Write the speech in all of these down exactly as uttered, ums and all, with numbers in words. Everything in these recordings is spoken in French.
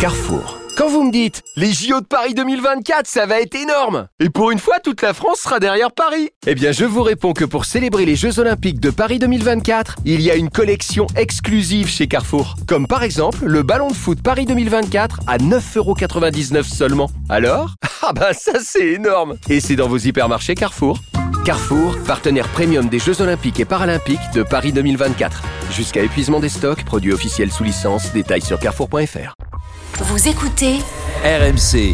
Carrefour. Quand vous me dites « Les J O de Paris deux mille vingt-quatre, ça va être énorme !» Et pour une fois, toute la France sera derrière Paris. Eh bien, je vous réponds que pour célébrer les Jeux Olympiques de Paris deux mille vingt-quatre, il y a une collection exclusive chez Carrefour. Comme par exemple, le ballon de foot Paris deux mille vingt-quatre à neuf euros quatre-vingt-dix-neuf seulement. Alors ? Ah bah ça c'est énorme ! Et c'est dans vos hypermarchés Carrefour. Carrefour, partenaire premium des Jeux Olympiques et Paralympiques de Paris deux mille vingt-quatre. Jusqu'à épuisement des stocks, produits officiels sous licence, détails sur carrefour point f r. Vous écoutez R M C.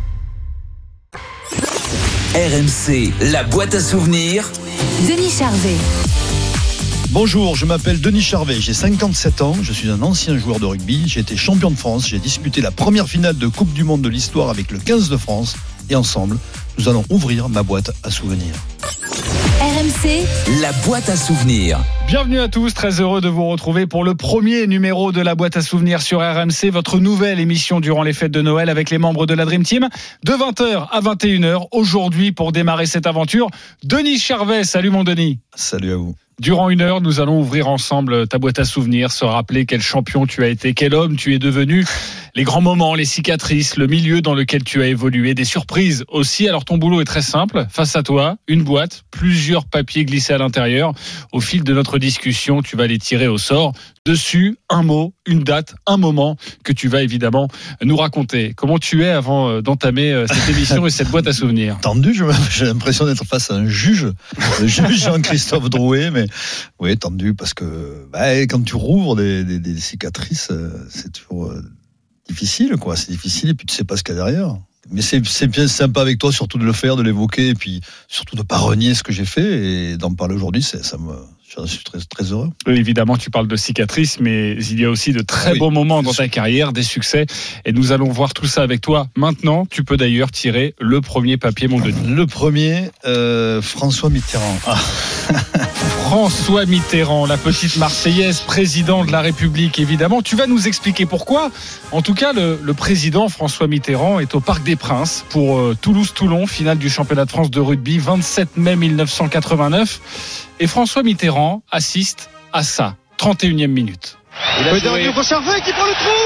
R M C, la boîte à souvenirs. Denis Charvet. Bonjour, je m'appelle Denis Charvet, j'ai cinquante-sept ans, je suis un ancien joueur de rugby, j'ai été champion de France, j'ai disputé la première finale de Coupe du Monde de l'histoire avec le quinze de France et ensemble, nous allons ouvrir ma boîte à souvenirs. R M C, la boîte à souvenirs. Bienvenue à tous, très heureux de vous retrouver pour le premier numéro de la boîte à souvenirs sur R M C, votre nouvelle émission durant les fêtes de Noël avec les membres de la Dream Team, de vingt heures à vingt et une heures. Aujourd'hui, pour démarrer cette aventure, Denis Charvet. Salut mon Denis. Salut à vous. Durant une heure, nous allons ouvrir ensemble ta boîte à souvenirs, se rappeler quel champion tu as été, quel homme tu es devenu, les grands moments, les cicatrices, le milieu dans lequel tu as évolué, des surprises aussi. Alors ton boulot est très simple, face à toi, une boîte, plusieurs papiers glissés à l'intérieur. Au fil de notre discussion, tu vas les tirer au sort. Dessus, un mot, une date, un moment que tu vas évidemment nous raconter. Comment tu es avant d'entamer cette émission et cette boîte à souvenirs? Tendu, j'ai l'impression d'être face à un juge, le juge Jean-Christophe Drouet, mais oui, tendu parce que bah, quand tu rouvres des, des, des cicatrices, c'est toujours difficile, quoi. C'est difficile et puis tu sais pas ce qu'il y a derrière. Mais c'est, c'est bien sympa avec toi, surtout de le faire, de l'évoquer et puis surtout de pas renier ce que j'ai fait et d'en parler aujourd'hui, c'est, ça me... Je suis très, très heureux. Évidemment, tu parles de cicatrices, mais il y a aussi de très oui, beaux moments dans ta carrière, des succès. Et nous allons voir tout ça avec toi. Maintenant, tu peux d'ailleurs tirer le premier papier, mon Denis. Le premier, euh, François Mitterrand. Ah. François Mitterrand, la petite Marseillaise, président de la République, évidemment. Tu vas nous expliquer pourquoi. En tout cas, le, le président François Mitterrand est au Parc des Princes pour euh, Toulouse-Toulon, finale du championnat de France de rugby, vingt-sept mai dix-neuf cent quatre-vingt-neuf. Et François Mitterrand assiste à ça, trente et unième minute. Le dernier pour Charvet qui prend le trou.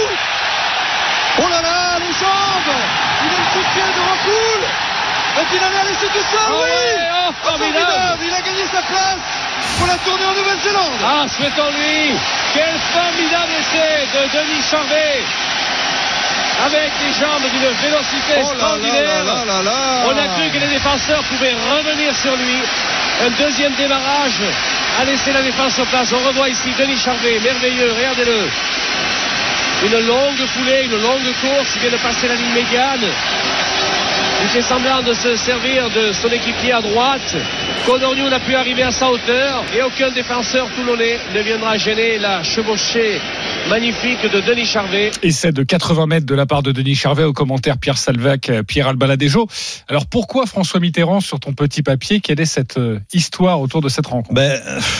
Oh là là, les jambes. Il a le soutien de Rampoule. Et puis il a laissé tout ça, oh oui ouais, oh, formidable. Il a gagné sa place pour la tournée en Nouvelle-Zélande. Ah, souhaitons-lui. Quel formidable essai de Denis Charvet. Avec des jambes d'une vélocité oh là extraordinaire. Là là là là. On a cru que les défenseurs pouvaient revenir sur lui. Un deuxième démarrage a laissé la défense en place. On revoit ici Denis Charvet, merveilleux, regardez-le. Une longue foulée, une longue course, il vient de passer la ligne médiane. Il fait semblant de se servir de son équipier à droite. Codorniou n'a pu arriver à sa hauteur et aucun défenseur toulonnais ne viendra gêner la chevauchée magnifique de Denis Charvet. Essai de quatre-vingts mètres de la part de Denis Charvet, au commentaire Pierre Salvac, Pierre Albaladejo. Alors pourquoi François Mitterrand sur ton petit papier? Quelle est cette histoire autour de cette rencontre? Ben,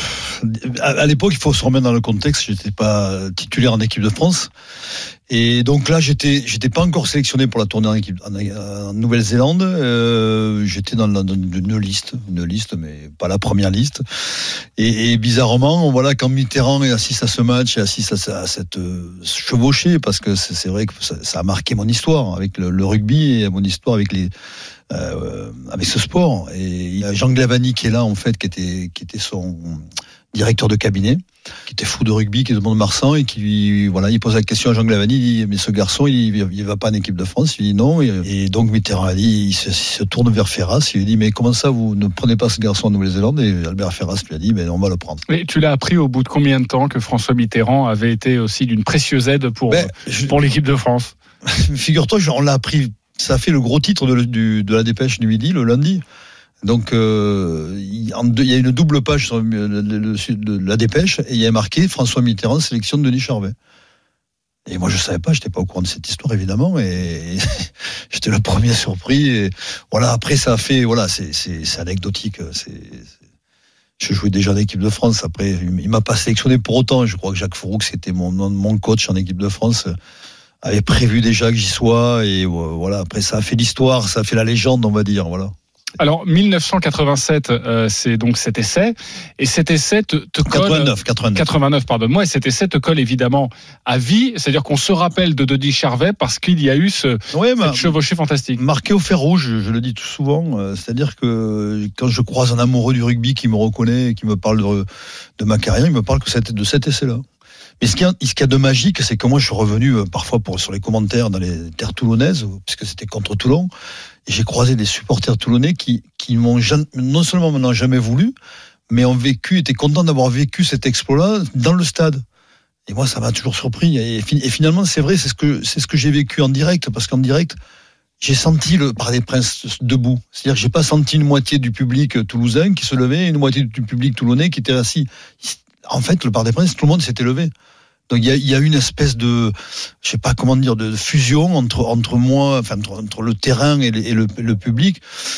à l'époque, il faut se remettre dans le contexte. J'étais pas titulaire en équipe de France. Et donc là, j'étais, j'étais pas encore sélectionné pour la tournée en, équipe, en, en Nouvelle-Zélande. Euh, j'étais dans, dans, dans une liste, une liste, mais pas la première liste. Et, et bizarrement, voilà, quand Mitterrand assiste à ce match et assiste à, à cette euh, chevauchée, parce que c'est, c'est vrai que ça, ça a marqué mon histoire avec le, le rugby et mon histoire avec les, euh, avec ce sport. Et il y a Jean Glavany qui est là en fait, qui était, qui était son directeur de cabinet, qui était fou de rugby, qui est de Mont-de-Marsan et qui lui, voilà, il pose la question à Jean Glavany, il dit, mais ce garçon, il, il va pas en équipe de France, il dit non, et, et donc Mitterrand a dit, il se, il se tourne vers Ferras, il lui dit, mais comment ça, vous ne prenez pas ce garçon en Nouvelle-Zélande? Et Albert Ferras lui a dit, mais on va le prendre. Mais tu l'as appris au bout de combien de temps que François Mitterrand avait été aussi d'une précieuse aide pour, ben, je, pour l'équipe de France? Figure-toi, on l'a appris, ça a fait le gros titre de, de, de la Dépêche du Midi, le lundi. Donc, euh, il y a une double page sur le, le, le, la Dépêche et il y a marqué François Mitterrand sélection de Denis Charvet. Et moi, je savais pas, j'étais pas au courant de cette histoire évidemment, et, et j'étais le premier surpris. Et voilà, après ça a fait, voilà, c'est, c'est, c'est anecdotique. C'est, c'est, je jouais déjà en équipe de France. Après, il m'a pas sélectionné pour autant. Je crois que Jacques Fouroux, c'était mon mon coach en équipe de France, avait prévu déjà que j'y sois. Et voilà, après ça a fait l'histoire, ça a fait la légende, on va dire. Voilà. Alors, dix-neuf cent quatre-vingt-sept, euh, c'est donc cet essai. Et cet essai te, te colle... quatre-vingt-neuf, quatre-vingt-neuf. quatre-vingt-neuf, pardonne-moi. Et cet essai te colle évidemment à vie. C'est-à-dire qu'on se rappelle de Denis Charvet parce qu'il y a eu ce, ouais, cette chevauchée fantastique. Marqué au fer rouge, je, je le dis tout souvent. Euh, c'est-à-dire que quand je croise un amoureux du rugby qui me reconnaît et qui me parle de, de ma carrière, il me parle que c'était de cet essai-là. Mais ce qu'il y a, ce qu'il y a de magique, c'est que moi, je suis revenu euh, parfois pour, sur les commentaires dans les terres toulonnaises, puisque c'était contre Toulon, et j'ai croisé des supporters toulonnais qui, qui m'ont jamais, non seulement m'en jamais voulu, mais ont vécu, étaient contents d'avoir vécu cet exploit-là dans le stade. Et moi, ça m'a toujours surpris. Et, et finalement, c'est vrai, c'est ce que, c'est ce que j'ai vécu en direct, parce qu'en direct, j'ai senti le Parc des Princes debout. C'est-à-dire que j'ai pas senti une moitié du public toulousain qui se levait et une moitié du public toulonnais qui était assis. En fait, le Parc des Princes, tout le monde s'était levé. Donc il y a, il y a une espèce de, je sais pas comment dire, de fusion entre entre moi, enfin entre, entre le terrain et le, et le, le public,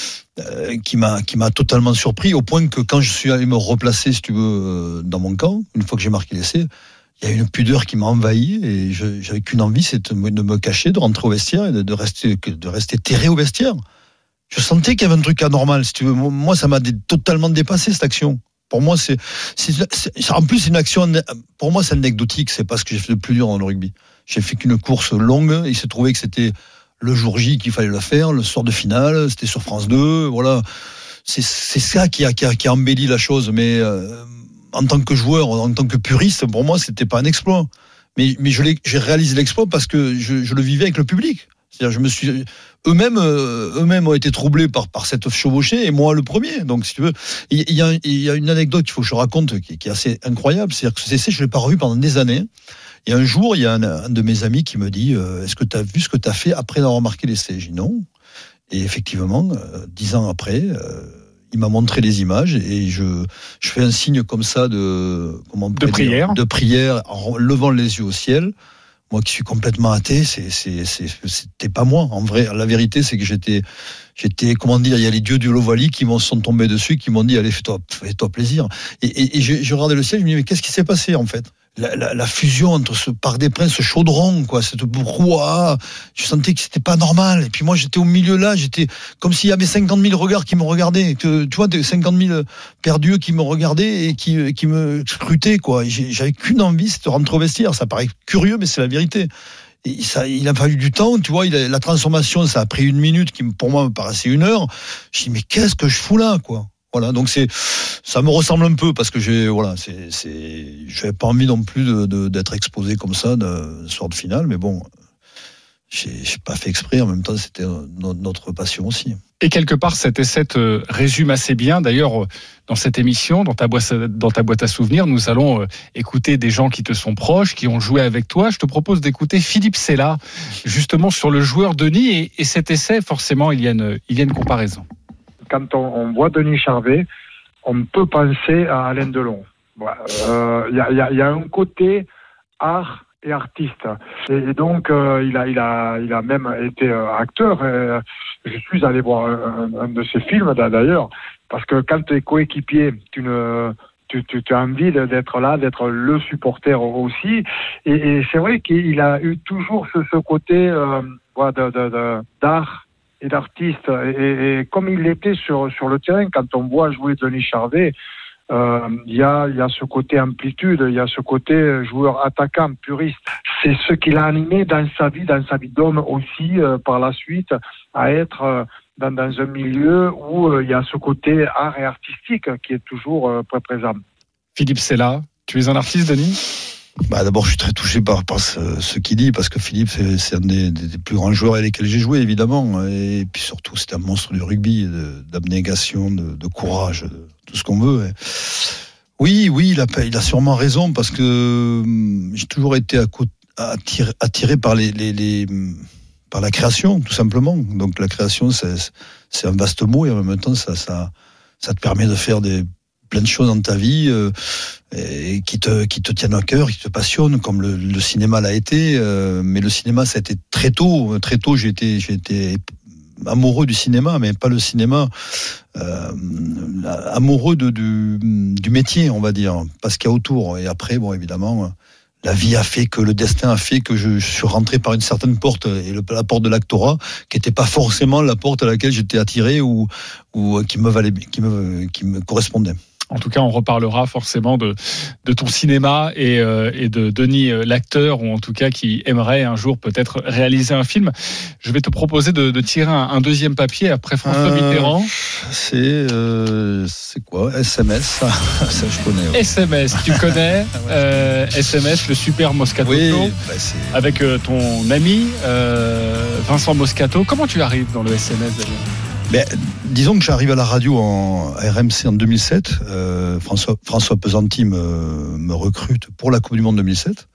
euh, qui m'a qui m'a totalement surpris au point que quand je suis allé me replacer, si tu veux, dans mon camp, une fois que j'ai marqué l'essai, il y a une pudeur qui m'a envahi et je, j'avais qu'une envie, c'est de me, de me cacher, de rentrer au vestiaire et de, de rester de rester terré au vestiaire. Je sentais qu'il y avait un truc anormal, si tu veux. Moi, ça m'a dé, totalement dépassé cette action. Pour moi, c'est, c'est, c'est en plus c'est une action. Pour moi, c'est anecdotique. C'est pas ce que j'ai fait de plus dur dans le rugby. J'ai fait qu'une course longue. Et il s'est trouvé que c'était le jour J qu'il fallait le faire, le soir de finale. C'était sur France deux. Voilà. C'est, c'est ça qui a, qui a, qui a embelli la chose. Mais euh, en tant que joueur, en tant que puriste, pour moi, c'était pas un exploit. Mais, mais je l'ai, j'ai réalisé l'exploit parce que je, je le vivais avec le public. C'est-à-dire, je me suis, eux-mêmes, euh, eux-mêmes ont été troublés par, par cette chevauchée, et moi le premier. Donc, si tu veux, il y, y, a, il y a une anecdote qu'il faut que je raconte qui, qui est assez incroyable. C'est-à-dire que ce essai, je l'ai pas revu pendant des années. Et un jour, il y a un, un de mes amis qui me dit, euh, est-ce que tu as vu ce que tu as fait après avoir marqué l'essai? J'ai dit non. Et effectivement, euh, dix ans après, euh, il m'a montré les images et je, je fais un signe comme ça de, comment de prière, dire, de prière, en levant les yeux au ciel. Moi qui suis complètement athée, c'est, c'est, c'est, c'était pas moi. En vrai, la vérité, c'est que j'étais, j'étais, comment dire, il y a les dieux du Lovali qui m'ont sont tombés dessus, qui m'ont dit, allez, fais-toi, fais-toi plaisir. Et, et, et je, je regardais le ciel, je me dis, mais qu'est-ce qui s'est passé, en fait? La, la, la fusion entre ce Parc des Princes, ce chaudron, quoi, cette brouhaha, je sentais que c'était pas normal. Et puis moi, j'étais au milieu là, j'étais comme s'il y avait cinquante mille regards qui me regardaient, que, tu vois, cinquante mille perdus qui me regardaient et qui, qui me scrutaient, quoi. Et j'avais qu'une envie, c'était de rentrer au vestiaire. Ça paraît curieux, mais c'est la vérité. Et ça, il a fallu du temps, tu vois, il a, la transformation, ça a pris une minute, qui pour moi me paraissait une heure. Je dis, mais qu'est-ce que je fous là, quoi? Voilà, donc c'est, ça me ressemble un peu parce que j'ai, voilà, c'est, c'est, j'avais pas envie non plus de, de, d'être exposé comme ça de soir de finale, mais bon, j'ai, j'ai pas fait exprès. En même temps, c'était notre passion aussi. Et quelque part, cet essai te résume assez bien. D'ailleurs, dans cette émission, dans ta boîte, dans ta boîte à souvenirs, nous allons écouter des gens qui te sont proches, qui ont joué avec toi. Je te propose d'écouter Philippe Sella, justement sur le joueur Denis et, et cet essai. Forcément, il y a une, il y a une comparaison. Quand on, on voit Denis Charvet, on peut penser à Alain Delon. Il euh, y, a, y a un côté art et artiste. Et donc, euh, il, a, il, a, il a même été acteur. Et je suis allé voir un, un de ses films, d'ailleurs, parce que quand tu es coéquipier, tu ne... Tu, tu, tu as envie d'être là, d'être le supporter aussi. Et, et c'est vrai qu'il a eu toujours ce, ce côté euh, de, de, de, d'art et d'artiste, et, et comme il l'était sur, sur le terrain, quand on voit jouer Denis Charvet, il euh, y, a, y a ce côté amplitude, il y a ce côté joueur attaquant, puriste. C'est ce qu'il a animé dans sa vie, dans sa vie d'homme aussi, euh, par la suite, à être euh, dans, dans un milieu où il euh, y a ce côté art et artistique qui est toujours euh, très présent. Philippe Sella, tu es un artiste, Denis ? Bah d'abord, je suis très touché par, par ce, ce qu'il dit, parce que Philippe, c'est, c'est un des, des plus grands joueurs avec lesquels j'ai joué, évidemment. Et puis surtout, c'est un monstre du rugby, de, d'abnégation, de, de courage, de tout ce qu'on veut. Et oui, oui, il a, il a sûrement raison, parce que j'ai toujours été attiré, attiré par, les, les, les, par la création, tout simplement. Donc la création, c'est, c'est un vaste mot, et en même temps, ça, ça, ça te permet de faire des plein de choses dans ta vie euh, et qui te qui te tiennent à cœur, qui te passionnent, comme le, le cinéma l'a été. Euh, mais le cinéma, ça a été très tôt. Très tôt, j'ai été j'ai été amoureux du cinéma, mais pas le cinéma. Euh, amoureux de, du du métier, on va dire, pas ce qu'il y a autour. Et après, bon, évidemment, la vie a fait que, le destin a fait que je, je suis rentré par une certaine porte, et le, la porte de l'actorat, qui n'était pas forcément la porte à laquelle j'étais attiré ou, ou qui me valait, qui me, qui me correspondait. En tout cas, on reparlera forcément de, de ton cinéma et, euh, et de Denis, euh, l'acteur, ou en tout cas qui aimerait un jour peut-être réaliser un film. Je vais te proposer de, de tirer un, un deuxième papier après François euh, Mitterrand. C'est, euh, c'est quoi ? S M S, ça, ça je connais. Ouais. S M S, tu connais euh, S M S, le Super Moscato oui, Show, bah c'est... avec euh, ton ami euh, Vincent Moscato. Comment tu arrives dans le S M S d'ailleurs ? Mais, disons que j'arrive à la radio en R M C en deux mille sept. Euh, François, François Pesanti me, me recrute pour la Coupe du Monde deux mille sept.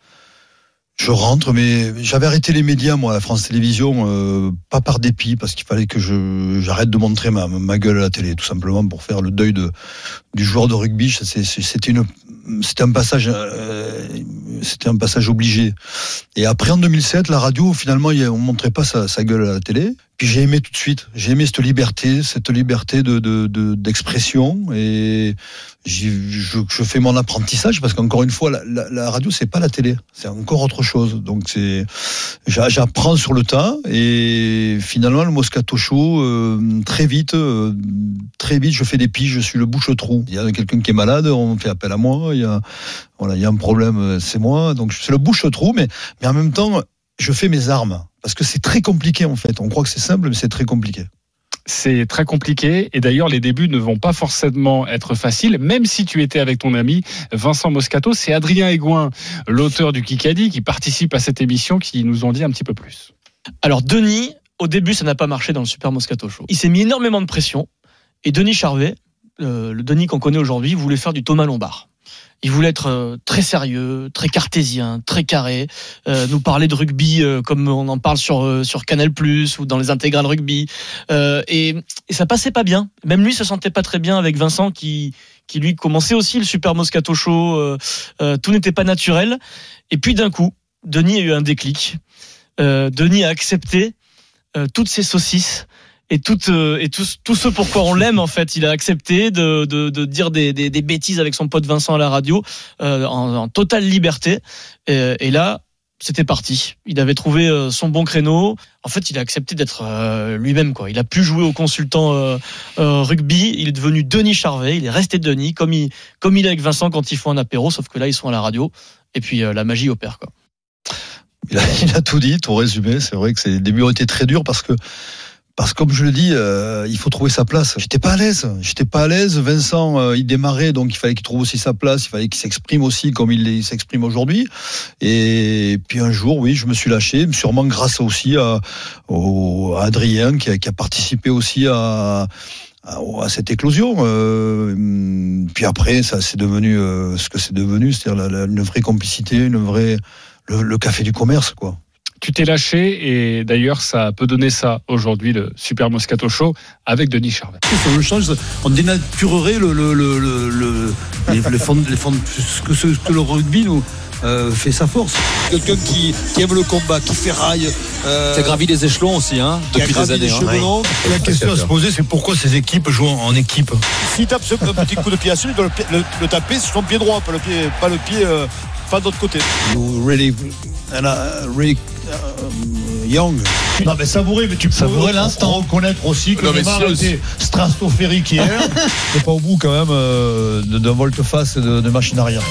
Je rentre, mais j'avais arrêté les médias, moi, à France Télévisions, euh, pas par dépit, parce qu'il fallait que je, j'arrête de montrer ma, ma gueule à la télé, tout simplement pour faire le deuil de, du joueur de rugby. C'est, c'était, une, c'était, un passage, euh, c'était un passage obligé. Et après, en deux mille sept, la radio, finalement, on montrait pas sa, sa gueule à la télé. Puis j'ai aimé tout de suite. J'ai aimé cette liberté, cette liberté de, de, de d'expression. Et je, je fais mon apprentissage parce qu'encore une fois, la, la, la radio, c'est pas la télé, c'est encore autre chose. Donc c'est, j'apprends sur le tas. Et finalement, le Moscato Show, euh, très vite, euh, très vite, je fais des piges. Je suis le bouche-trou. Il y a quelqu'un qui est malade, on fait appel à moi. Il y a, voilà, il y a un problème, c'est moi. Donc c'est le bouche-trou, mais, mais en même temps, je fais mes armes. Parce que c'est très compliqué en fait. On croit que c'est simple, mais c'est très compliqué. C'est très compliqué. Et d'ailleurs, les débuts ne vont pas forcément être faciles. Même si tu étais avec ton ami Vincent Moscato, c'est Adrien Aigouin, l'auteur du Kikadi, qui participe à cette émission, qui nous en dit un petit peu plus. Alors Denis, au début, ça n'a pas marché dans le Super Moscato Show. Il s'est mis énormément de pression. Et Denis Charvet, euh, le Denis qu'on connaît aujourd'hui, voulait faire du Thomas Lombard. Il voulait être euh, très sérieux, très cartésien, très carré, euh, nous parler de rugby euh, comme on en parle sur euh, sur Canal plus, ou dans les intégrales rugby. Euh, et, et ça passait pas bien. Même lui se sentait pas très bien avec Vincent qui qui lui commençait aussi le Super Moscato Show. Euh, euh, tout n'était pas naturel. Et puis d'un coup, Denis a eu un déclic. Euh, Denis a accepté euh, toutes ces saucisses. Et tout, euh, et tout, tout ce pourquoi on l'aime, en fait, il a accepté de, de, de dire des, des, des bêtises avec son pote Vincent à la radio, euh, en, en totale liberté. Et, et là, c'était parti. Il avait trouvé euh, son bon créneau. En fait, il a accepté d'être euh, lui-même, quoi. Il a pu jouer au consultant euh, euh, rugby. Il est devenu Denis Charvet. Il est resté Denis, comme il, comme il est avec Vincent quand ils font un apéro, sauf que là, ils sont à la radio. Et puis, euh, la magie opère, quoi. Il a, il a tout dit, tout résumé. C'est vrai que ces débuts ont été très durs parce que Parce que comme je le dis, euh, il faut trouver sa place. J'étais pas à l'aise. J'étais pas à l'aise. Vincent, euh, il démarrait, donc il fallait qu'il trouve aussi sa place. Il fallait qu'il s'exprime aussi comme il, il s'exprime aujourd'hui. Et puis un jour, oui, je me suis lâché, sûrement grâce aussi à, au, à Adrien qui a, qui a participé aussi à, à, à cette éclosion. Euh, puis après, ça c'est devenu euh, ce que c'est devenu, c'est-à-dire la, la, une vraie complicité, une vraie le, le café du commerce, quoi. Tu t'es lâché et d'ailleurs ça peut donner ça aujourd'hui, le Super Moscato Show avec Denis Charvet. Si on le change, on dénaturerait le, le, le, le, le, les, les fonds, les fonds, ce, que, ce que le rugby nous euh, fait sa force. Quelqu'un qui, qui aime le combat, qui ferraille. Euh, qui a gravi les échelons aussi, hein, depuis des années. Hein. Ouais. La question à se poser, c'est pourquoi ces équipes jouent en, en équipe. S'il tape ce petit coup de pied à celui, il doit le, le, le taper sur son pied droit, pas le pied, pas le pied, euh, pas de l'autre côté. You really, and, uh, really uh, young. Non mais savourer, mais tu peux savourer l'instant. Reconnaître aussi que Neymar a été stratosphérique hier. C'est pas au bout quand même euh, d'un volte-face et de, de machine arrière.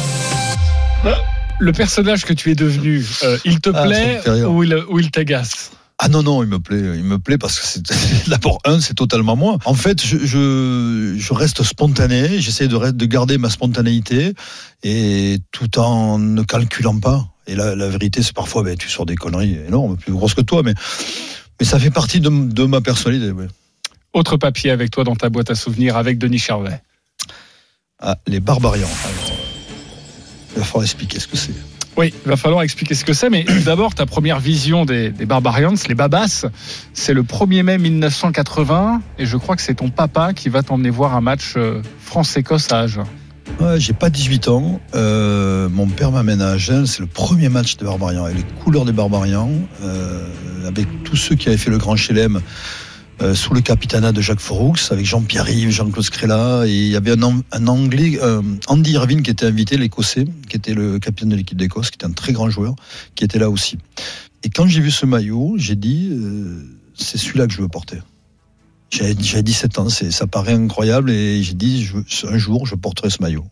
Le personnage que tu es devenu, euh, il te plaît ah, ou il, ou il t'agace ? Ah non, non, il me plaît, il me plaît parce que c'est, d'abord, un, c'est totalement moi. En fait, je, je, je reste spontané, j'essaie de, de garder ma spontanéité et tout en ne calculant pas. Et la, la vérité, c'est parfois, ben, tu sors des conneries énormes, plus grosses que toi, mais, mais ça fait partie de, de ma personnalité. Ouais. Autre papier avec toi dans ta boîte à souvenirs avec Denis Charvet. Ah, les Barbarians. Alors, il va falloir expliquer ce que c'est. Oui, il va falloir expliquer ce que c'est, mais d'abord, ta première vision des, des Barbarians, les Babas, c'est le premier mai mille neuf cent quatre-vingts, et je crois que c'est ton papa qui va t'emmener voir un match France-Écosse à Agen. Ouais, j'ai pas dix-huit ans, euh, mon père m'amène à Agen, c'est le premier match des Barbarians, avec les couleurs des Barbarians, euh, avec tous ceux qui avaient fait le Grand Chelem, Euh, sous le capitanat de Jacques Foroux, avec Jean-Pierre Rive, Jean-Claude Scrella, et il y avait un, un Anglais, euh, Andy Irvine, qui était invité, l'Écossais, qui était le capitaine de l'équipe d'Écosse, qui était un très grand joueur, qui était là aussi. Et quand j'ai vu ce maillot, j'ai dit, euh, c'est celui-là que je veux porter. J'avais, j'avais dix-sept ans, c'est, ça paraît incroyable, et j'ai dit, je, un jour, je porterai ce maillot.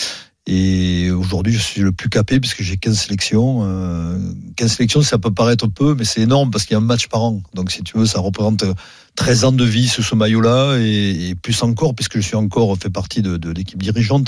Et aujourd'hui, je suis le plus capé puisque j'ai quinze sélections. Euh, quinze sélections, ça peut paraître peu, mais c'est énorme parce qu'il y a un match par an. Donc, si tu veux, ça représente treize ans de vie sous ce maillot-là et, et plus encore puisque je suis encore fait partie de, de l'équipe dirigeante.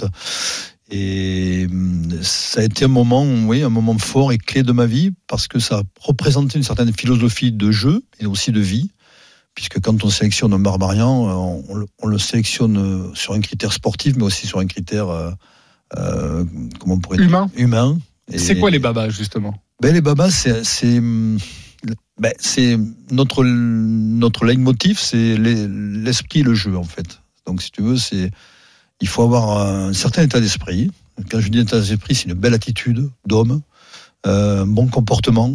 Et ça a été un moment, oui, un moment fort et clé de ma vie parce que ça représentait une certaine philosophie de jeu et aussi de vie. Puisque quand on sélectionne un Barbarian, on, on le sélectionne sur un critère sportif, mais aussi sur un critère euh, Euh, comment on pourrait humain. dire humain. Et c'est quoi les babas justement? Ben les babas, c'est c'est, ben, c'est notre notre leitmotiv, c'est l'esprit, le jeu en fait. Donc si tu veux, c'est il faut avoir un certain état d'esprit. Quand je dis état d'esprit, c'est une belle attitude d'homme, euh, un bon comportement.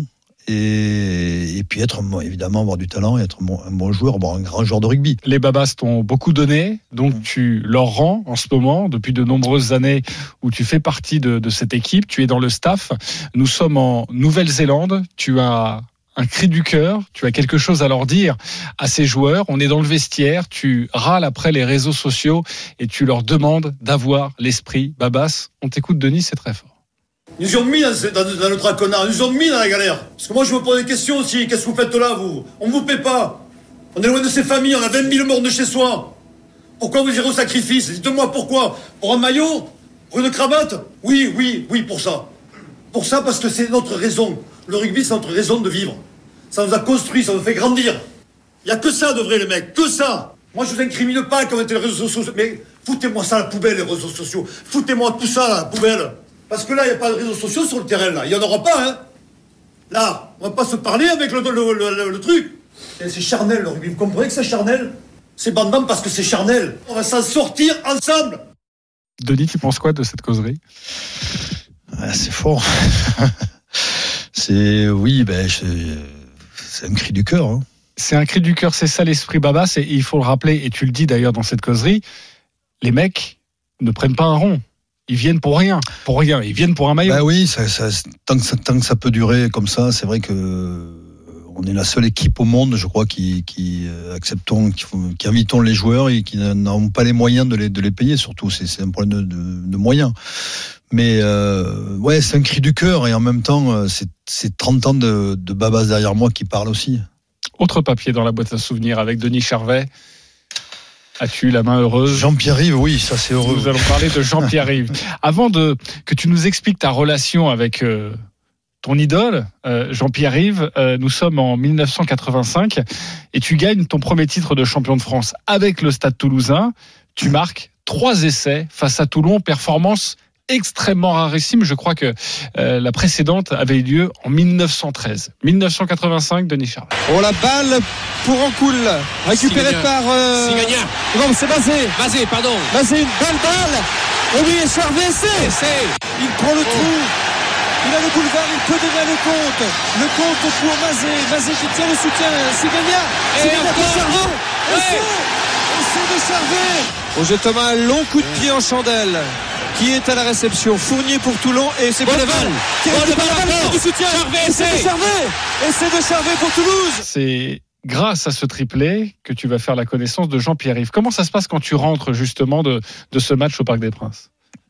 Et, et puis être, évidemment, avoir du talent et être un bon, un bon joueur, avoir un grand joueur de rugby. Les babas t'ont beaucoup donné, donc mmh. tu leur rends en ce moment, depuis de nombreuses années où tu fais partie de, de cette équipe, tu es dans le staff. Nous sommes en Nouvelle-Zélande, tu as un cri du cœur, tu as quelque chose à leur dire à ces joueurs. On est dans le vestiaire, tu râles après les réseaux sociaux et tu leur demandes d'avoir l'esprit babas. On t'écoute, Denis, c'est très fort. Ils nous ont mis dans, dans, dans le traquenard, ils nous ont mis dans la galère. Parce que moi je me pose des questions aussi, qu'est-ce que vous faites là vous? On ne vous paie pas. On est loin de ses familles, on a vingt mille morts de chez soi. Pourquoi vous irez au sacrifice? Dites-moi pourquoi? Pour un maillot? Pour une cravate? Oui, oui, oui, pour ça. Pour ça parce que c'est notre raison. Le rugby c'est notre raison de vivre. Ça nous a construit, ça nous fait grandir. Il n'y a que ça de vrai les mecs, que ça. Moi je vous incrimine pas comme les réseaux sociaux. Mais foutez-moi ça à la poubelle les réseaux sociaux. Foutez-moi tout ça à la poubelle. Parce que là, il n'y a pas de réseaux sociaux sur le terrain, là. Il n'y en aura pas, hein. Là, on va pas se parler avec le, le, le, le, le truc. C'est charnel, le rugby. Vous comprenez que c'est charnel? C'est bandant parce que c'est charnel. On va s'en sortir ensemble. Denis, tu penses quoi de cette causerie? Ah, c'est fort. c'est, oui, ben, je, c'est un cri du cœur. Hein. C'est un cri du cœur, c'est ça l'esprit babas. Et il faut le rappeler, et tu le dis d'ailleurs dans cette causerie, les mecs ne prennent pas un rond. Ils viennent pour rien, pour rien. Ils viennent pour un maillot. Ben oui, ça, ça, tant, que ça, tant que ça peut durer comme ça, c'est vrai que on est la seule équipe au monde, je crois, qui, qui acceptons, qui, qui invitons les joueurs et qui n'ont pas les moyens de les, de les payer. Surtout, c'est, c'est un problème de, de, de moyens. Mais euh, ouais, c'est un cri du cœur et en même temps, c'est, c'est trente ans de, de babas derrière moi qui parlent aussi. Autre papier dans la boîte à souvenirs avec Denis Charvet. As-tu la main heureuse? Jean-Pierre Rive, oui, ça c'est heureux. Nous allons parler de Jean-Pierre Rive. Avant de que tu nous expliques ta relation avec euh, ton idole, euh, Jean-Pierre Rive, euh, nous sommes en dix-neuf cent quatre-vingt-cinq et tu gagnes ton premier titre de champion de France avec le Stade Toulousain. Tu marques trois essais face à Toulon, performance extrêmement rarissime. Je crois que euh, la précédente avait eu lieu en dix-neuf cent treize. dix-neuf cent quatre-vingt-cinq, Denis Charvet. Oh, la balle pour Ancoul, récupérée par... Euh... Sigagna. Non, c'est Bazé. Bazé, pardon. Bazé, une belle balle. Et oui, et Charvet, c'est... c'est... Il prend le oh. trou. Il a le boulevard, il peut donner le compte. Le compte pour Mazé. Mazé qui tient le soutien. Sigagna. Sigagna pour Charvet. Et c'est... Et c'est de Charvet. Roger Thomas, long coup de pied en chandelle. Qui est à la réception? Fournier pour Toulon et c'est Bonneval. Bonneval du soutien. Charvet, et c'est de Charvet. Et c'est de Charvet pour Toulouse. C'est grâce à ce triplé que tu vas faire la connaissance de Jean-Pierre Rive. Comment ça se passe quand tu rentres justement de, de ce match au Parc des Princes?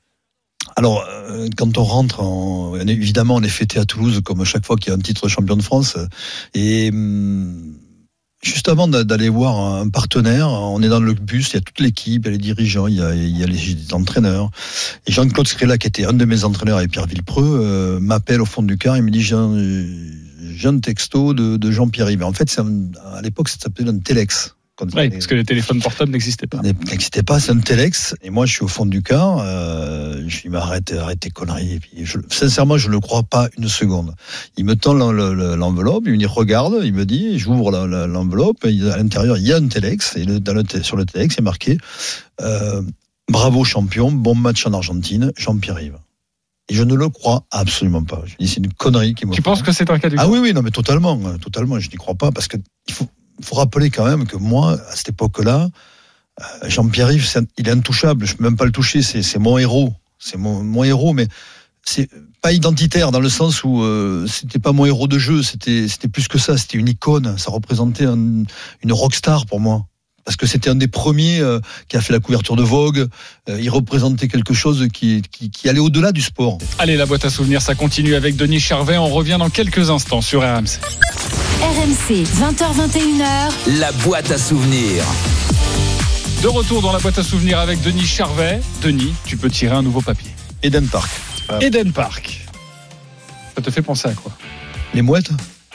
Alors, euh, quand on rentre, en, évidemment, on est fêté à Toulouse comme chaque fois qu'il y a un titre de champion de France. Et hum, juste avant d'aller voir un partenaire, on est dans le bus, il y a toute l'équipe, il y a les dirigeants, il y a, il y a les entraîneurs. Et Jean-Claude Scrella, qui était un de mes entraîneurs avec Pierre Villepreux, euh, m'appelle au fond du car, il me dit Jean, j'ai un texto de, de Jean-Pierre Rive. En fait, c'est un, à l'époque, ça s'appelait un téléx. Oui, parce que les téléphones portables n'existaient pas. N'existaient pas, c'est un téléx. Et moi, je suis au fond du car. Euh, je lui dis, arrête, arrête tes conneries. Et puis, je, sincèrement, je ne le crois pas une seconde. Il me tend l'enveloppe, il me dit, regarde, il me dit, j'ouvre l'enveloppe, et à l'intérieur, il y a un téléx. Et dans le, sur le téléx, il est marqué, euh, bravo champion, bon match en Argentine, Jean-Pierre Rive. Et je ne le crois absolument pas. Je dis, c'est une connerie qui me. Tu penses que c'est un cas du Ah oui, oui, non, mais totalement, totalement. Je n'y crois pas parce que il faut. il faut rappeler quand même que moi, à cette époque-là, Jean-Pierre Yves, il est intouchable. Je ne peux même pas le toucher. C'est, c'est mon héros. C'est mon, mon héros, mais c'est pas identitaire dans le sens où euh, c'était pas mon héros de jeu. C'était, c'était plus que ça. C'était une icône. Ça représentait un, une rockstar pour moi. Parce que c'était un des premiers euh, qui a fait la couverture de Vogue. Euh, il représentait quelque chose qui, qui, qui allait au-delà du sport. Allez, la boîte à souvenirs, ça continue avec Denis Charvet. On revient dans quelques instants sur R M C. R M C, vingt heures vingt et une heures. La boîte à souvenirs. De retour dans la boîte à souvenirs avec Denis Charvet. Denis, tu peux tirer un nouveau papier. Eden Park. Ah. Eden Park. Ça te fait penser à quoi? Les mouettes.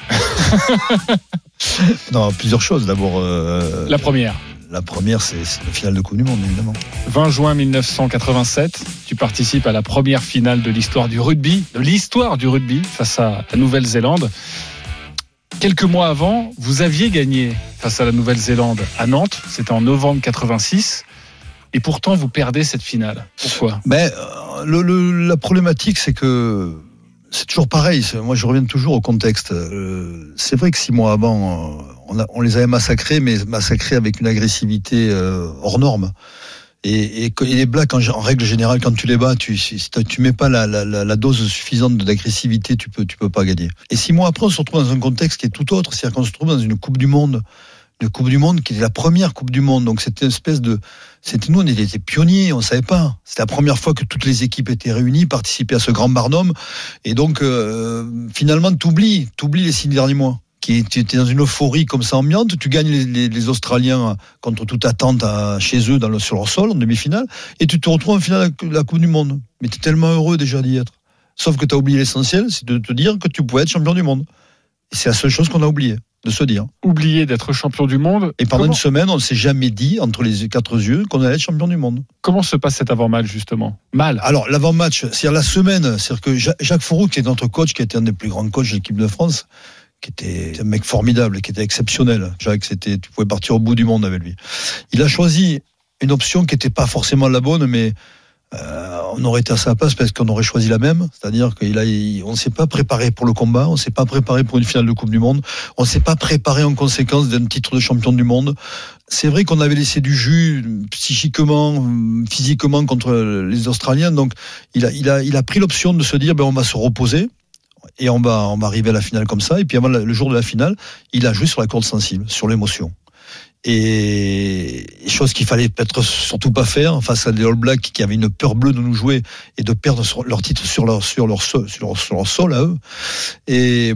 Non, plusieurs choses. D'abord, euh, la première. La première, c'est, c'est la finale de Coupe du Monde, évidemment. vingt juin mille neuf cent quatre-vingt-sept, tu participes à la première finale de l'histoire du rugby, de l'histoire du rugby face à la Nouvelle-Zélande. Quelques mois avant, vous aviez gagné face à la Nouvelle-Zélande à Nantes. C'était en novembre quatre-vingt-six. Et pourtant, vous perdez cette finale. Pourquoi? Mais le, le, la problématique, c'est que c'est toujours pareil. Moi, je reviens toujours au contexte. Euh, c'est vrai que six mois avant, on, a, on les avait massacrés, mais massacrés avec une agressivité euh, hors norme. Et, et, et les Blacks, en, en règle générale, quand tu les bats, tu, si tu mets pas la, la, la dose suffisante d'agressivité, tu peux, tu peux pas gagner. Et six mois après, on se retrouve dans un contexte qui est tout autre. C'est-à-dire qu'on se retrouve dans une Coupe du Monde, une Coupe du Monde qui était la première Coupe du Monde. Donc c'était une espèce de, c'était nous, on était pionniers, on savait pas. C'était la première fois que toutes les équipes étaient réunies, participaient à ce grand barnum. Et donc euh, finalement, t'oublies, t'oublies les six derniers mois. Qui tu es dans une euphorie comme ça ambiante, tu gagnes les, les, les Australiens contre toute attente à, chez eux dans le, sur leur sol en demi-finale, et tu te retrouves en finale de la Coupe du Monde. Mais tu es tellement heureux déjà d'y être. Sauf que tu as oublié l'essentiel, c'est de te dire que tu pouvais être champion du monde. Et c'est la seule chose qu'on a oublié, de se dire. Oublier d'être champion du monde. Et pendant Comment... une semaine, on ne s'est jamais dit, entre les quatre yeux, qu'on allait être champion du monde. Comment se passe cet avant-match, justement? Mal. Alors, l'avant-match, c'est-à-dire la semaine, c'est-à-dire que Jacques Fouroux, qui est notre coach, qui était un des plus grands coachs de l'équipe de France, qui était un mec formidable, qui était exceptionnel. Jacques, c'était, tu pouvais partir au bout du monde avec lui. Il a choisi une option qui n'était pas forcément la bonne, mais euh, on aurait été à sa place parce qu'on aurait choisi la même. C'est-à-dire qu'il a, il, on ne s'est pas préparé pour le combat, on ne s'est pas préparé pour une finale de Coupe du Monde, on ne s'est pas préparé en conséquence d'un titre de champion du monde. C'est vrai qu'on avait laissé du jus psychiquement, physiquement contre les Australiens, donc il a, il a, il a pris l'option de se dire, ben on va se reposer. Et on va, on va arriver à la finale comme ça. Et puis avant le jour de la finale, il a joué sur la corde sensible, sur l'émotion. Et chose qu'il fallait peut-être surtout pas faire face à des All Blacks qui avaient une peur bleue de nous jouer et de perdre leur titre sur leur, sur leur, sur leur, sur leur sol à eux. Et,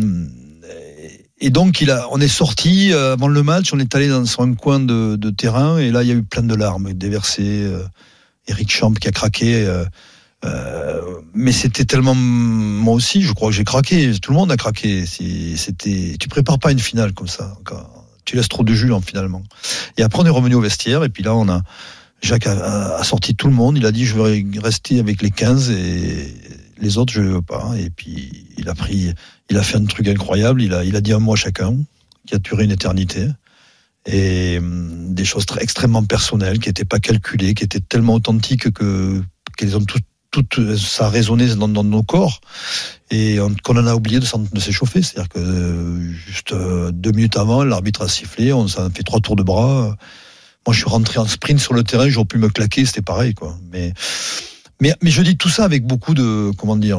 et donc il a, on est sorti avant le match, on est allé dans sur un coin de, de terrain et là il y a eu plein de larmes déversées. Eric Champ qui a craqué. Euh, mais c'était tellement, moi aussi je crois que j'ai craqué, tout le monde a craqué. C'était, tu prépares pas une finale comme ça, tu laisses trop de jus finalement. Et après on est revenu au vestiaire et puis là on a Jacques a, a sorti tout le monde, il a dit je veux rester avec les quinze et les autres je veux pas. Et puis il a pris, il a fait un truc incroyable, il a, il a dit un mot à chacun qui a duré une éternité. Et hum, des choses très, extrêmement personnelles qui n'étaient pas calculées, qui étaient tellement authentiques que qu'elles ont toutes Tout, ça a résonné dans, dans nos corps et on, qu'on en a oublié de, de s'échauffer. C'est-à-dire que euh, juste euh, deux minutes avant, l'arbitre a sifflé, on s'en a fait trois tours de bras. Moi, je suis rentré en sprint sur le terrain, j'aurais pu me claquer, c'était pareil, quoi. Mais, mais, mais je dis tout ça avec beaucoup de, comment dire,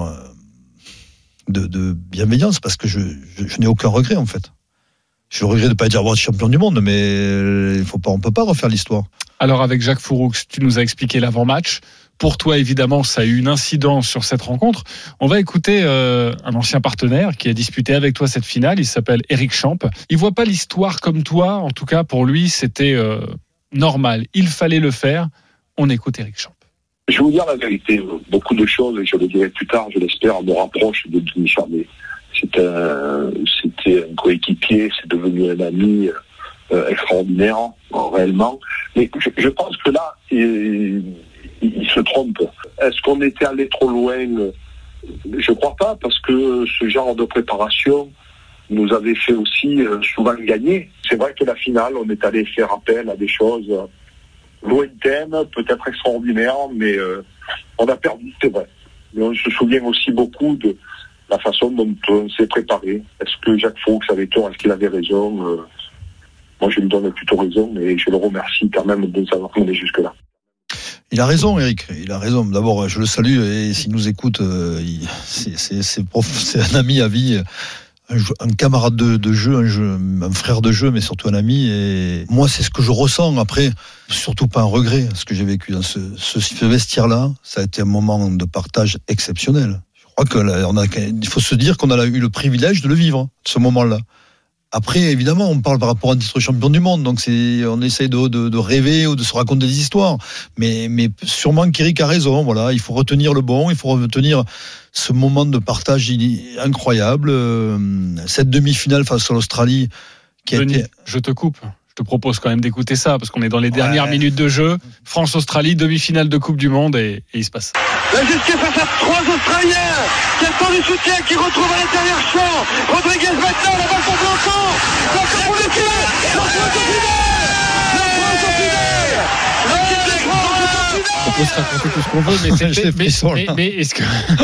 de, de bienveillance parce que je, je, je n'ai aucun regret en fait. Je regrette de ne pas être champion du monde, mais il faut pas, on peut pas refaire l'histoire. Alors avec Jacques Fouroux, tu nous as expliqué l'avant-match. Pour toi, évidemment, ça a eu une incidence sur cette rencontre. On va écouter euh, un ancien partenaire qui a disputé avec toi cette finale. Il s'appelle Eric Champ. Il voit pas l'histoire comme toi. En tout cas, pour lui, c'était euh, normal. Il fallait le faire. On écoute Eric Champ. Je vais vous dire la vérité. Beaucoup de choses, et je le dirai plus tard, je l'espère, me rapproche de Denis Charvet. C'était un, c'était un coéquipier, c'est devenu un ami euh, extraordinaire, euh, réellement. Mais je, je pense que là... Il, il se trompe. Est-ce qu'on était allé trop loin? Je crois pas, parce que ce genre de préparation nous avait fait aussi souvent gagner. C'est vrai que la finale, on est allé faire appel à des choses lointaines, peut-être extraordinaires, mais euh, on a perdu, c'est vrai. Mais on se souvient aussi beaucoup de la façon dont on s'est préparé. Est-ce que Jacques Fouroux avait tort? Est-ce qu'il avait raison? euh, moi je lui donne plutôt raison et je le remercie quand même de nous avoir mené jusque-là. Il a raison, Eric. Il a raison. D'abord, je le salue et s'il nous écoute, euh, il, c'est, c'est, c'est, prof, c'est un ami à vie, un, un camarade de, de jeu, un, jeu, un frère de jeu, mais surtout un ami. Et moi, c'est ce que je ressens. Après, surtout pas un regret, ce que j'ai vécu dans ce, ce, ce vestiaire-là. Ça a été un moment de partage exceptionnel. Je crois que là, on a, il faut se dire qu'on a eu le privilège de le vivre, ce moment-là. Après, évidemment, on parle par rapport à un titre champion du monde, donc c'est, on essaye de, de, de rêver ou de se raconter des histoires. Mais, mais sûrement qu'Eric a raison. Voilà, il faut retenir le bon, il faut retenir ce moment de partage incroyable. Cette demi-finale face à l'Australie, qui a Denis, été. Je te coupe. Je te propose quand même d'écouter ça parce qu'on est dans les dernières ouais. minutes de jeu. France-Australie, demi-finale de Coupe du Monde et, et il se passe. La justice face à trois Australiens qui attendent du soutien, qui retrouvent à l'intérieur champ. Rodriguez maintenant, la balle pour Blanchon. Blanchon pour le pied. La France au final. La France au final. L'équipe de France au final. On peut se raconter tout ce qu'on veut, mais, c'est, mais, mais, mais, mais est-ce que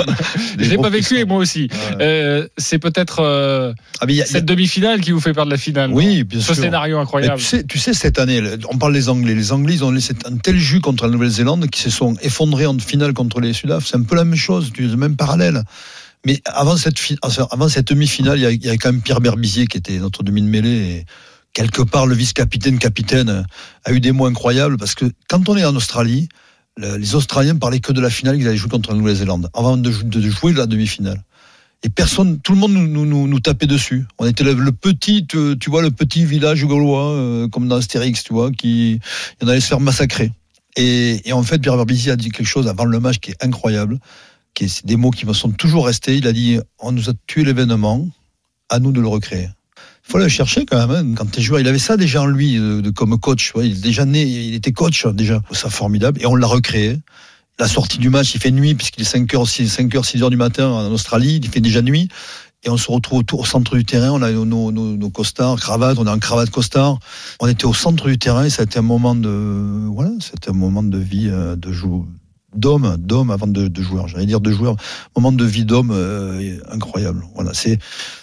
je l'ai pas vécu et moi aussi. Ouais. Euh, c'est peut-être euh, ah, y a, cette y a... demi-finale qui vous fait perdre la finale. Oui, bien ce sûr. Ce scénario incroyable. Tu sais, tu sais, cette année, on parle des Anglais. Les Anglais, ils ont laissé un tel jus contre la Nouvelle-Zélande qui se sont effondrés en finale contre les Sudaf. C'est un peu la même chose, le même parallèle. Mais avant cette, fi... avant cette demi-finale, il y, a, il y a quand même Pierre Berbizier qui était notre demi de mêlée. Et quelque part, le vice-capitaine, capitaine, a eu des mots incroyables parce que quand on est en Australie, les Australiens parlaient que de la finale qu'ils allaient jouer contre la Nouvelle-Zélande avant de, de jouer la demi-finale. Et personne, tout le monde nous, nous, nous tapait dessus. On était le, le petit, tu, tu vois, le petit village gaulois, euh, comme dans Astérix, tu vois, qui on allait se faire massacrer. Et, et en fait, Pierre Berbizier a dit quelque chose avant le match qui est incroyable, qui est des mots qui me sont toujours restés. Il a dit, on nous a tué l'événement, à nous de le recréer. Il faut le chercher quand même, hein. Quand t'es joueur, il avait ça déjà en lui, de, de, comme coach. Ouais, il est déjà né, il était coach déjà. C'est formidable. Et on l'a recréé. La sortie du match, il fait nuit, puisqu'il est cinq heures, six heures du matin en Australie. Il fait déjà nuit. Et on se retrouve autour, au centre du terrain. On a nos, nos, nos costards, cravates. On a un cravate costard. On était au centre du terrain et ça a été un moment de, voilà, c'était un moment de vie, de joue, d'homme, d'homme avant de, de joueur. J'allais dire de joueur. Moment de vie d'homme, euh, incroyable. Voilà, c'est,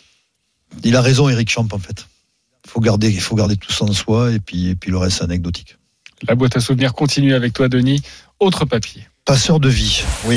il a raison, Eric Champ, en fait. Il faut garder, il faut garder tout ça en soi et puis, et puis le reste, c'est anecdotique. La boîte à souvenirs continue avec toi, Denis. Autre papier. Passeur de vie, oui.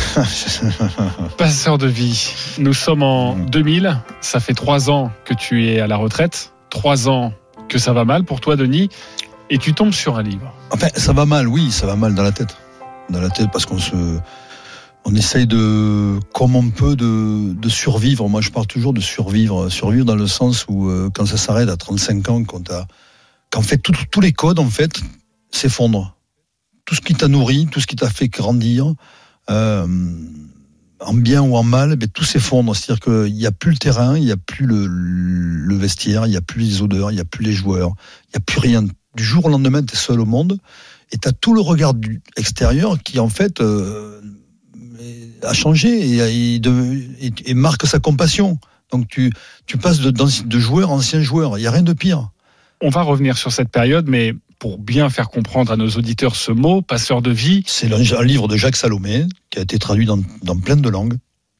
Passeur de vie. Nous sommes en deux mille. Ça fait trois ans que tu es à la retraite. Trois ans que ça va mal pour toi, Denis. Et tu tombes sur un livre. Enfin, ça va mal, oui, ça va mal dans la tête. Dans la tête parce qu'on se... On essaye de, comme on peut, de, de survivre. Moi, je parle toujours de survivre. Survivre dans le sens où, euh, quand ça s'arrête à trente-cinq ans, quand t'as, qu'en fait, tout, tous les codes, en fait, s'effondrent. Tout ce qui t'a nourri, tout ce qui t'a fait grandir, euh, en bien ou en mal, ben, tout s'effondre. C'est-à-dire qu'il n'y a plus le terrain, il n'y a plus le, le vestiaire, il n'y a plus les odeurs, il n'y a plus les joueurs, il n'y a plus rien. Du jour au lendemain, t'es seul au monde et t'as tout le regard du extérieur qui, en fait, euh, a changé et, et, de, et, et marque sa compassion. Donc tu, tu passes de, de joueur à ancien joueur. Il n'y a rien de pire. On va revenir sur cette période, mais pour bien faire comprendre à nos auditeurs ce mot, passeur de vie. C'est un livre de Jacques Salomé qui a été traduit dans, dans plein de langues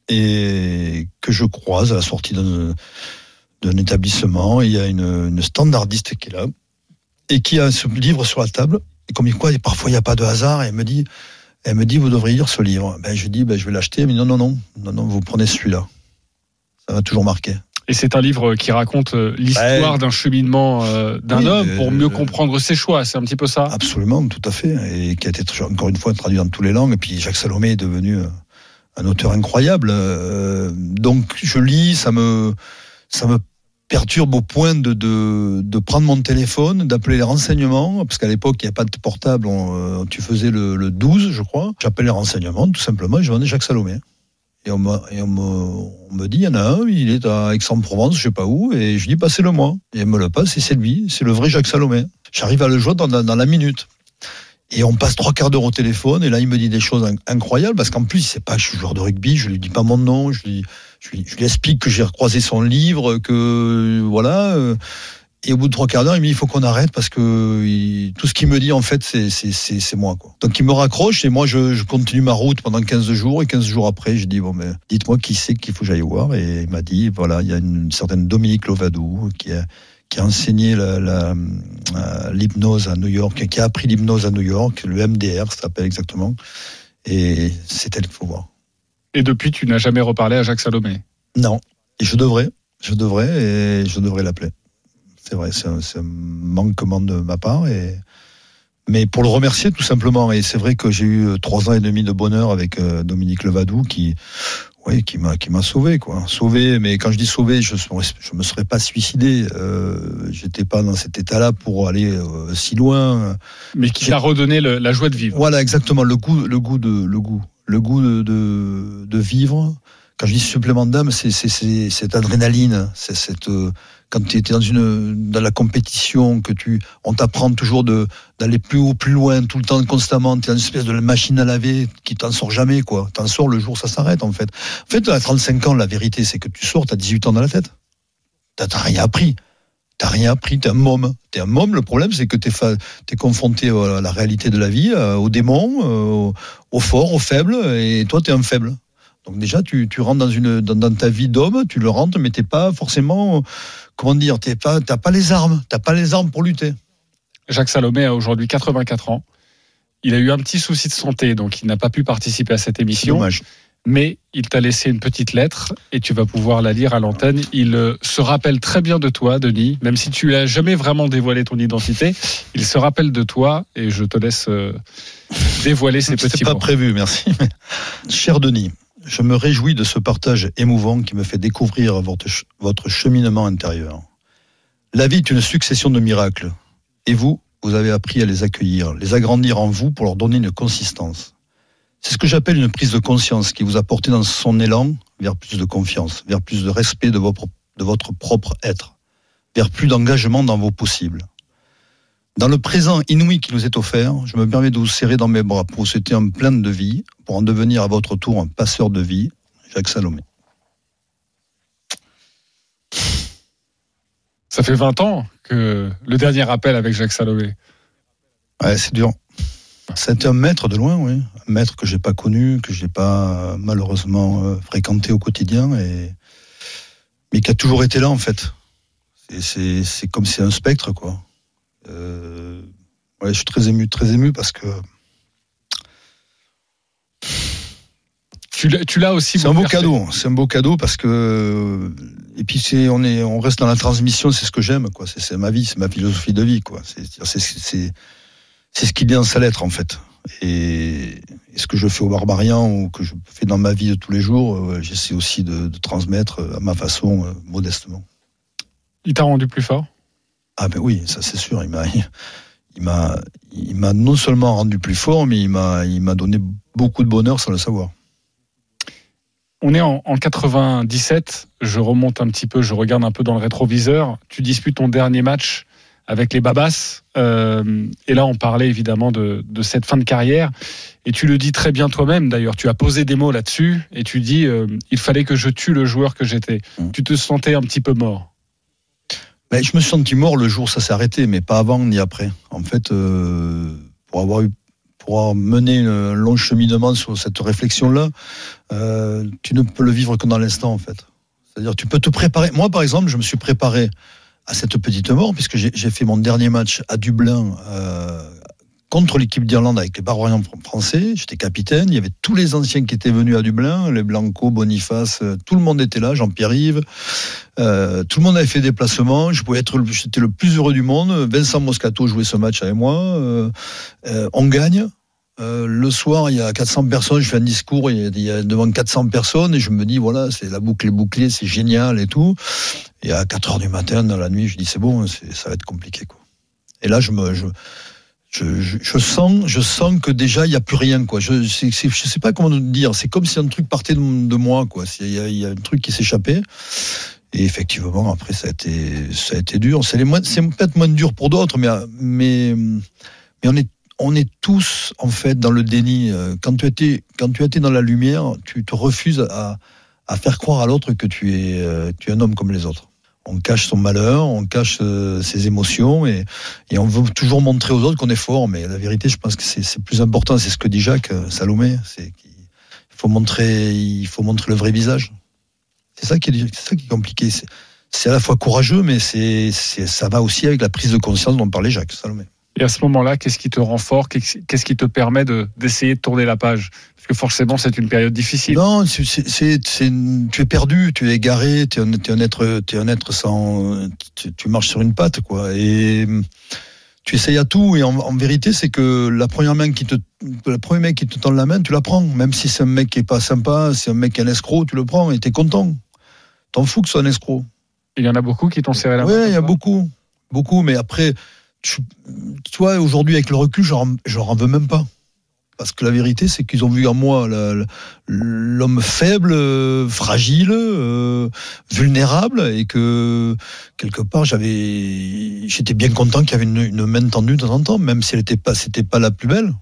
et que je croise à la sortie d'un, d'un établissement. Il y a une, une standardiste qui est là et qui a ce livre sur la table. Et comme quoi, parfois il n'y a pas de hasard. Et elle me dit... Elle me dit, vous devriez lire ce livre. Ben, je dis, ben, je vais l'acheter. Mais non, non, non, non, non, vous prenez celui-là. Ça m'a toujours marqué. Et c'est un livre qui raconte l'histoire ouais. d'un cheminement euh, d'un oui, homme pour mieux euh, comprendre ses choix. C'est un petit peu ça. Absolument, tout à fait. Et qui a été encore une fois traduit dans toutes les langues. Et puis Jacques Salomé est devenu un auteur incroyable. Euh, donc je lis, ça me, ça me perturbe au point de, de, de prendre mon téléphone, d'appeler les renseignements, parce qu'à l'époque, il n'y a pas de portable, on, tu faisais le, le douze, je crois. J'appelle les renseignements, tout simplement, et je demandais Jacques Salomé. Et on me, et on me, on me dit, il y en a un, il est à Aix-en-Provence, je sais pas où, et je dis, passez-le moi. Et elle me le passe, et c'est lui, c'est le vrai Jacques Salomé. J'arrive à le joindre dans, dans la minute. Et on passe trois quarts d'heure au téléphone, et là, il me dit des choses incroyables, parce qu'en plus, il sait pas que je suis joueur de rugby, je lui dis pas mon nom, je lui, je lui, je lui explique que j'ai recroisé son livre, que, voilà, Et au bout de trois quarts d'heure, il me dit il faut qu'on arrête parce que il, tout ce qu'il me dit en fait c'est c'est c'est, c'est moi quoi. Donc il me raccroche et moi je, je continue ma route pendant quinze jours et quinze jours après je dis bon mais dites-moi qui c'est qu'il faut que j'aille voir et il m'a dit voilà il y a une, une certaine Dominique Lovadou qui a qui a enseigné la, la, la, l'hypnose à New York, qui a appris l'hypnose à New York, le M D R ça s'appelle exactement et c'est elle qu'il faut voir. Et depuis tu n'as jamais reparlé à Jacques Salomé? Non et je devrais je devrais et je devrais l'appeler. C'est vrai, c'est un, c'est un manquement de ma part. Et... Mais pour le remercier tout simplement. Et c'est vrai que j'ai eu trois ans et demi de bonheur avec euh, Dominique Levadou qui, oui, qui m'a, qui m'a sauvé, quoi. Sauvé, mais quand je dis sauvé, je ne me serais pas suicidé. Euh, j'étais pas dans cet état-là pour aller euh, si loin. Mais qui t'a redonné le, la joie de vivre. Voilà, exactement. Le goût, le goût de, le goût, le goût de, de, de vivre. Quand je dis supplément d'âme, c'est, c'est, c'est cette adrénaline, c'est cette euh, quand tu es dans une dans la compétition, que tu on t'apprend toujours de d'aller plus haut, plus loin, tout le temps, constamment. Tu es dans une espèce de machine à laver qui t'en sort jamais, quoi. T'en sors le jour où ça s'arrête, en fait. En fait, à trente-cinq ans, la vérité, c'est que tu sors, t'as dix-huit ans dans la tête. T'as, t'as rien appris. T'as rien appris. T'es un môme. T'es un môme. Le problème, c'est que t'es fa... t'es confronté à la réalité de la vie, aux démons, aux forts, aux faibles, et toi, t'es un faible. Donc déjà, tu, tu rentres dans, une, dans, dans ta vie d'homme, tu le rentres, mais t'es pas forcément, comment dire, t'es pas, t'as pas les armes, t'as pas les armes pour lutter. Jacques Salomé a aujourd'hui quatre-vingt-quatre ans. Il a eu un petit souci de santé, donc il n'a pas pu participer à cette émission. C'est dommage. Mais il t'a laissé une petite lettre et tu vas pouvoir la lire à l'antenne. Il se rappelle très bien de toi, Denis, même si tu n'as jamais vraiment dévoilé ton identité. Il se rappelle de toi et je te laisse dévoiler ces petits mots. C'était pas prévu, merci. Cher Denis, je me réjouis de ce partage émouvant qui me fait découvrir votre, votre cheminement intérieur. La vie est une succession de miracles. Et vous, vous avez appris à les accueillir, les agrandir en vous pour leur donner une consistance. C'est ce que j'appelle une prise de conscience qui vous a porté dans son élan vers plus de confiance, vers plus de respect de votre, de votre propre être, vers plus d'engagement dans vos possibles. Dans le présent inouï qui nous est offert, je me permets de vous serrer dans mes bras pour vous souhaiter un plein de vie, pour en devenir à votre tour un passeur de vie, Jacques Salomé. Ça fait vingt ans que le dernier appel avec Jacques Salomé. Ouais, c'est dur. C'était un maître de loin, oui. Un maître que j'ai pas connu, que j'ai pas malheureusement fréquenté au quotidien, et... mais qui a toujours été là en fait. C'est, c'est, c'est comme c'est un spectre, quoi. Euh, ouais, je suis très ému, très ému parce que tu l'as, tu l'as aussi. C'est un beau cadeau, c'est un beau cadeau parce que et puis c'est on est on reste dans la transmission, c'est ce que j'aime, quoi. C'est, c'est ma vie, c'est ma philosophie de vie, quoi. C'est c'est c'est, c'est ce qui est dans sa lettre en fait. Et, et ce que je fais au Barbarian ou que je fais dans ma vie de tous les jours, euh, j'essaie aussi de, de transmettre à ma façon, euh, modestement. Il t'a rendu plus fort? Ah ben oui, ça c'est sûr. Il m'a, il m'a, il m'a non seulement rendu plus fort, mais il m'a, il m'a donné beaucoup de bonheur sans le savoir. On est en, en quatre-vingt-dix-sept. Je remonte un petit peu, je regarde un peu dans le rétroviseur. Tu disputes ton dernier match avec les Babas. Euh, et là, on parlait évidemment de, de cette fin de carrière. Et tu le dis très bien toi-même, d'ailleurs. Tu as posé des mots là-dessus et tu dis euh, il fallait que je tue le joueur que j'étais. Mmh. Tu te sentais un petit peu mort. Ben, je me suis senti mort le jour où ça s'est arrêté, mais pas avant ni après. En fait, euh, pour avoir eu, pour avoir mené un long cheminement sur cette réflexion-là, euh, tu ne peux le vivre que dans l'instant, en fait. C'est-à-dire, tu peux te préparer. Moi, par exemple, je me suis préparé à cette petite mort, puisque j'ai, j'ai fait mon dernier match à Dublin euh, contre l'équipe d'Irlande avec les Barbarians français. J'étais capitaine. Il y avait tous les anciens qui étaient venus à Dublin, les Blanco, Boniface, euh, tout le monde était là, Jean-Pierre Yves. Euh, tout le monde avait fait des placements. Je pouvais être, j'étais le plus heureux du monde. Vincent Moscato jouait ce match avec moi. Euh, euh, on gagne. Euh, le soir, il y a quatre cents personnes. Je fais un discours il y a, il y a devant quatre cents personnes et je me dis voilà, c'est la boucle est bouclée, c'est génial et tout. Et à quatre heures du matin, dans la nuit, je dis c'est bon, c'est, ça va être compliqué, quoi. Et là, je me, je, je, je, je sens, je sens que déjà il y a plus rien, quoi. Je, c'est, c'est, je sais pas comment dire. C'est comme si un truc partait de, de moi, quoi. Il y a, il y a un truc qui s'échappait. Et effectivement, après, ça a été, ça a été dur. C'est, les moins, c'est peut-être moins dur pour d'autres, mais, mais, mais on est, on est tous, en fait, dans le déni. Quand tu étais, quand tu étais dans la lumière, tu te refuses à, à faire croire à l'autre que tu es, tu es un homme comme les autres. On cache son malheur, on cache euh, ses émotions et, et on veut toujours montrer aux autres qu'on est fort. Mais la vérité, je pense que c'est, c'est plus important. C'est ce que dit Jacques euh, Salomé. C'est qu'il faut montrer, il faut montrer le vrai visage. C'est ça qui est, c'est ça qui est compliqué. C'est, c'est à la fois courageux, mais c'est, c'est, ça va aussi avec la prise de conscience dont parlait Jacques Salomé. Et à ce moment-là, qu'est-ce qui te rend fort ? Qu'est-ce qui te permet de, d'essayer de tourner la page ? Parce que forcément, c'est une période difficile. Non, c'est, c'est, c'est, c'est une, tu es perdu, tu es égaré, tu es un, tu es un être, tu es un être sans, tu, tu marches sur une patte, quoi. Et tu essayes à tout. Et en, en vérité, c'est que la première main qui te, le premier mec qui te tend la main, tu la prends. Même si c'est un mec qui est pas sympa, c'est un mec qui est un escroc, tu le prends et t'es content. T'en fous que ce soit un escroc. Il y en a beaucoup qui t'ont serré la main. Oui, il y a beaucoup, beaucoup. Mais après. Tu vois, aujourd'hui, avec le recul, je leur en veux même pas. Parce que la vérité, c'est qu'ils ont vu en moi la, la, l'homme faible, euh, fragile, euh, vulnérable, et que, quelque part, j'avais, j'étais bien content qu'il y avait une, une main tendue de temps en temps, même si elle n'était pas, c'était pas la plus belle.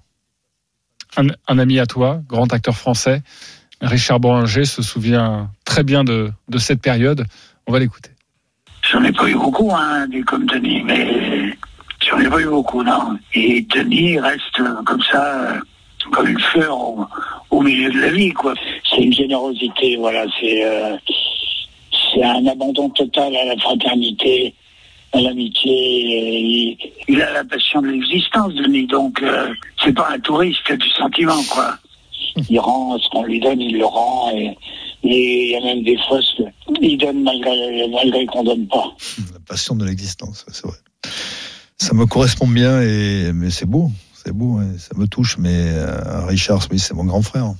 Un, un ami à toi, grand acteur français, Richard Bollinger, se souvient très bien de, de cette période. On va l'écouter. J'en ai pas eu beaucoup, hein, des comme Denis, mais... J'en ai pas eu beaucoup, non. Et Denis reste comme ça, comme une fleur au, au milieu de la vie, quoi. C'est une générosité, voilà. C'est, euh, c'est un abandon total à la fraternité, à l'amitié. Il, il a la passion de l'existence, Denis. Donc, euh, c'est pas un touriste du sentiment, quoi. Il rend ce qu'on lui donne, il le rend. Et, et il y a même des fois, il donne malgré, malgré qu'on donne pas. La passion de l'existence, c'est vrai. Ça me correspond bien, et, mais c'est beau, c'est beau, hein, ça me touche, mais euh, Richard, oui, c'est mon grand frère.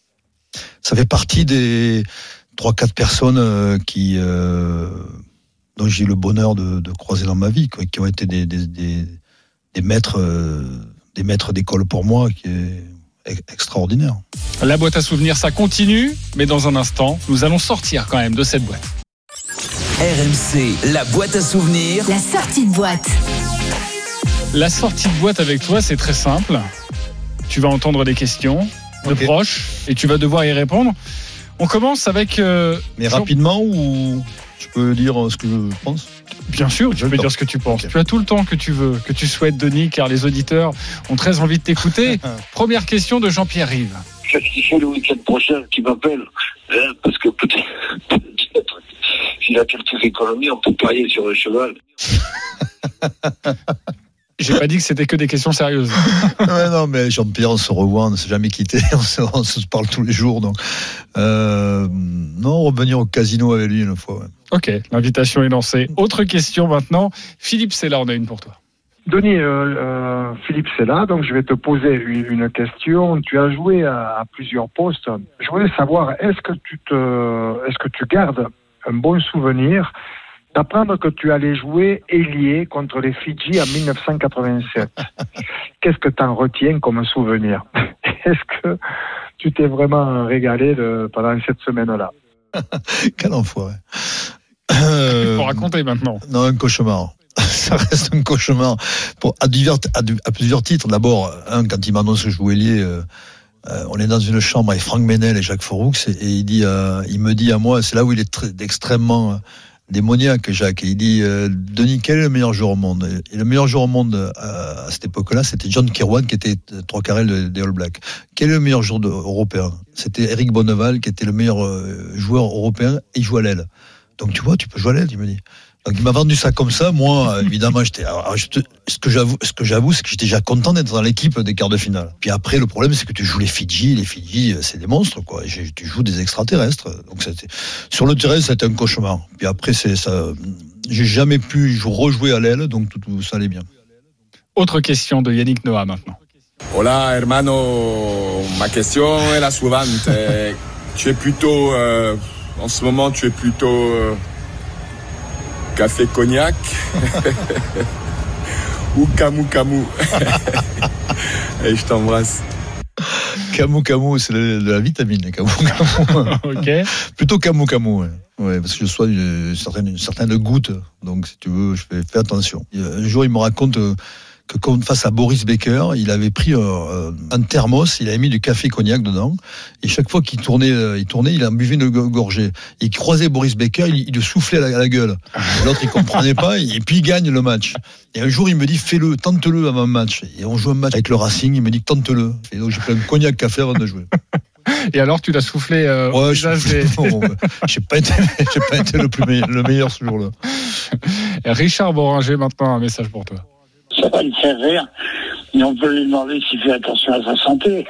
Ça fait partie des trois quatre personnes euh, qui, euh, dont j'ai eu le bonheur de, de croiser dans ma vie, quoi, qui ont été des, des, des, des maîtres, euh, des maîtres d'école pour moi, qui est extraordinaire. La boîte à souvenirs, ça continue, mais dans un instant, nous allons sortir quand même de cette boîte. R M C, la boîte à souvenirs. La sortie de boîte. La sortie de boîte avec toi, c'est très simple. Tu vas entendre des questions de okay. proches et tu vas devoir y répondre. On commence avec... Euh, Mais Jean... rapidement, ou je peux dire ce que je pense ? Bien sûr, tu peux dire ce que tu penses. Okay. Tu as tout le temps que tu veux, que tu souhaites, Denis, car les auditeurs ont très envie de t'écouter. Première question de Jean-Pierre Rive. Qu'est-ce qu'il fait le week-end prochain qui m'appelle hein, parce que peut-être, peut-être s'il a quelques économies, on peut parier sur le cheval. J'ai pas dit que c'était que des questions sérieuses. Ouais, non, mais Jean-Pierre, on se revoit, on ne s'est jamais quitté, on se, on se parle tous les jours. Donc, euh, non, revenir au casino avec lui une fois. Ouais. Ok, l'invitation est lancée. Autre question maintenant. Philippe Sella, on a une pour toi. Denis, euh, euh, Philippe Sella, donc je vais te poser une, une question. Tu as joué à, à plusieurs postes. Je voulais savoir, est-ce que tu te, est-ce que tu gardes un bon souvenir d'apprendre que tu allais jouer ailier contre les Fidji en dix-neuf cent quatre-vingt-sept. Qu'est-ce que tu en retiens comme souvenir ? Est-ce que tu t'es vraiment régalé de, pendant cette semaine-là ? Quel enfoiré. Euh, Il faut raconter maintenant. Non, un cauchemar. Ça reste un cauchemar. Pour, à, divers, à, à plusieurs titres. D'abord, un, quand il m'annonce que je joue ailier, euh, euh, on est dans une chambre avec Franck Ménel et Jacques Foroux, et, et il, dit, euh, il me dit à moi, c'est là où il est très, extrêmement... Euh, démoniaque, Jacques. Et il dit euh, Denis, quel est le meilleur joueur au monde ? Et le meilleur joueur au monde euh, à cette époque-là, c'était John Kirwan, qui était trois quarts des All Blacks. Quel est le meilleur joueur de, européen ? C'était Eric Bonneval, qui était le meilleur euh, joueur européen, et il joue à l'aile. Donc tu vois, tu peux jouer à l'aile, il me dit. Donc il m'a vendu ça comme ça. Moi, évidemment, j'étais. Alors, je te, ce que j'avoue, ce que j'avoue, c'est que j'étais déjà content d'être dans l'équipe des quarts de finale. Puis après, le problème, c'est que tu joues les Fidji. Les Fidji, c'est des monstres, quoi. Et tu joues des extraterrestres. Donc c'était sur le terrain, c'était un cauchemar. Puis après, c'est ça. J'ai jamais pu rejouer à l'aile, donc tout, tout ça allait bien. Autre question de Yannick Noah maintenant. Hola, hermano. Ma question est la suivante. Tu es plutôt, euh, en ce moment, tu es plutôt. Euh, Café cognac ou Camou Camou. Et je t'embrasse. Camou Camou, c'est de la vitamine. Camou Camou. Ok. Plutôt Camou Camou. Ouais. Ouais, parce que je sois une certaine, une certaine goutte. Donc, si tu veux, je fais, fais attention. Un jour, il me raconte que comme face à Boris Becker, il avait pris un, un thermos, il avait mis du café cognac dedans, et chaque fois qu'il tournait, il tournait, il en buvait une gorgée. Il croisait Boris Becker, il, il le soufflait à la, à la gueule. Et l'autre, il comprenait pas, et puis il gagne le match. Et un jour, il me dit, fais-le, tente-le avant un match. Et on joue un match avec le Racing, il me dit, tente-le. Et donc, j'ai pris un cognac café avant de jouer. Et alors, tu l'as soufflé euh, ouais, au visage des... J'ai pas été, j'ai pas été le, plus meilleur, le meilleur ce jour-là. Richard Boringer, maintenant, un message pour toi. Ça va le faire rire, mais on peut lui demander s'il fait attention à sa santé.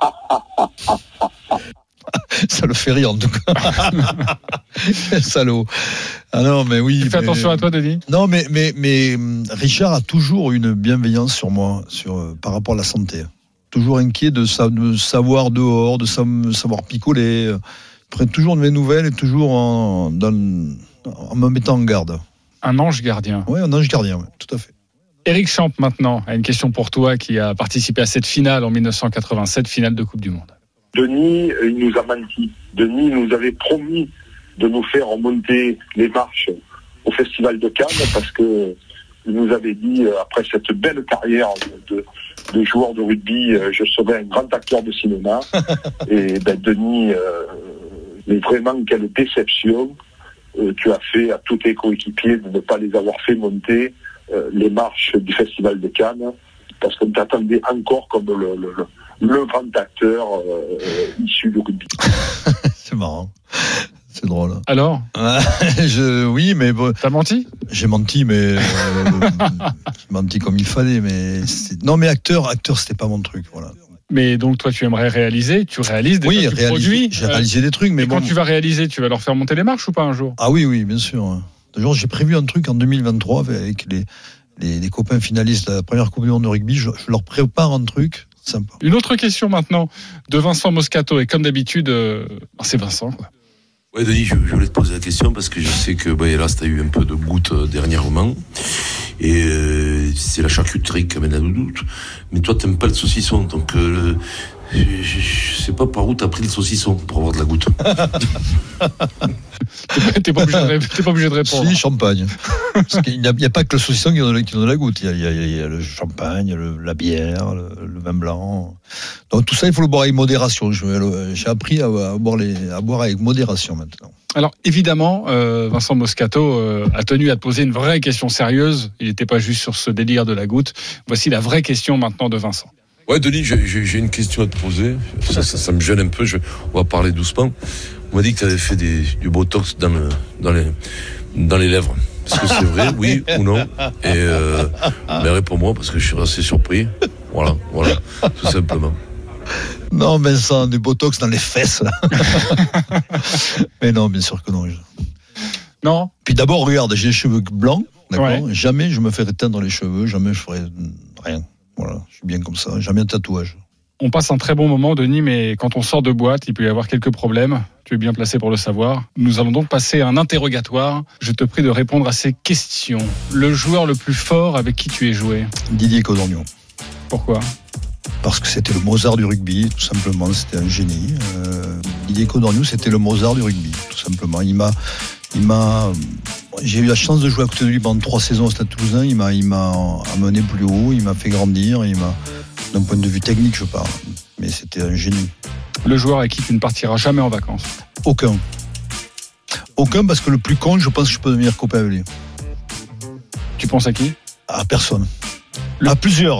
Ça le fait rire, en tout cas. Salaud. Ah non, mais oui. Fais mais... attention à toi, Denis. Non, mais, mais, mais Richard a toujours une bienveillance sur moi, sur, par rapport à la santé. Toujours inquiet de, sa, de savoir dehors, de sa, savoir picoler. Il prend toujours de mes nouvelles et toujours en, dans, en me mettant en garde. Un ange gardien. Oui, un ange gardien, ouais, tout à fait. Éric Champ, maintenant, a une question pour toi qui a participé à cette finale en dix-neuf cent quatre-vingt-sept, finale de Coupe du Monde. Denis, il nous a menti. Denis nous avait promis de nous faire remonter les marches au Festival de Cannes parce que il nous avait dit, après cette belle carrière de, de, de joueur de rugby, je serai un grand acteur de cinéma. Et ben, Denis, euh, mais vraiment, quelle déception euh, tu as fait à tous tes coéquipiers de ne pas les avoir fait monter euh, les marches du Festival de Cannes, parce qu'on t'attendait encore comme le, le, le, le grand acteur euh, issu du rugby. C'est marrant. C'est drôle. Alors je, Oui, mais... Bon, t'as menti ? J'ai menti, mais... Euh, j'ai menti comme il fallait, mais... C'est... Non, mais acteur, acteur, c'était pas mon truc, voilà. Mais donc, toi, tu aimerais réaliser, tu réalises des oui, réaliser, produits. J'ai réalisé des trucs, mais et bon... quand tu vas réaliser, tu vas leur faire monter les marches ou pas un jour ? Ah oui, oui, bien sûr. D'ailleurs, j'ai prévu un truc en deux mille vingt-trois avec les, les, les copains finalistes de la première Coupe du Monde de rugby. Je, je leur prépare un truc sympa. Une autre question maintenant de Vincent Moscato. Et comme d'habitude, euh, c'est Vincent, quoi. Ouais, Denis, je, je voulais te poser la question parce que je sais que bah, hélas, tu as eu un peu de goutte euh, dernièrement. Et euh, c'est la charcuterie qui amène à le doute. Mais toi, t'aimes pas le saucisson. Donc, euh, je, je, je sais pas par où t'as pris le saucisson pour avoir de la goutte. T'es pas obligé de, t'es pas obligé de répondre. Si, champagne. Parce qu'il n'y a, il y a pas que le saucisson qui donne, qui donne la goutte. Il y a, il y a, il y a le champagne, le, la bière, le, le vin blanc. Donc tout ça, il faut le boire avec modération. Je, j'ai appris à, à, boire les, à boire avec modération maintenant. Alors évidemment, euh, Vincent Moscato euh, a tenu à te poser une vraie question sérieuse. Il n'était pas juste sur ce délire de la goutte. Voici la vraie question maintenant de Vincent. Ouais, Denis, j'ai, j'ai une question à te poser. Ça, ça, ça me gêne un peu. Je, on va parler doucement. On m'a dit que tu avais fait des, du botox dans, le, dans, les, dans les lèvres. Est-ce que c'est vrai, oui ou non ? Et euh, mais réponds-moi parce que je suis assez surpris. Voilà, voilà, tout simplement. Non, mais ça, du botox dans les fesses. Là. Mais non, bien sûr que non. Non. Puis d'abord, regarde, j'ai les cheveux blancs, d'accord ? Ouais. Jamais je me ferai teindre les cheveux, jamais je ferai rien. Voilà, je suis bien comme ça, jamais un tatouage. On passe un très bon moment, Denis, mais quand on sort de boîte, il peut y avoir quelques problèmes. Tu es bien placé pour le savoir. Nous allons donc passer à un interrogatoire. Je te prie de répondre à ces questions. Le joueur le plus fort avec qui tu es joué ? Didier Codorniou. Pourquoi ? Parce que c'était le Mozart du rugby, tout simplement. C'était un génie. Euh, Didier Codorniou, c'était le Mozart du rugby, tout simplement. Il m'a... Il m'a, j'ai eu la chance de jouer à côté de lui pendant trois saisons au Stade Toulousain. Il m'a, il m'a amené plus haut, il m'a fait grandir, il m'a, d'un point de vue technique, je parle. Mais c'était un génie. Le joueur avec qui tu ne partiras jamais en vacances ? Aucun. Aucun, parce que le plus con, je pense que je peux devenir copain avec lui. Tu penses à qui ? À personne. Le... À plusieurs.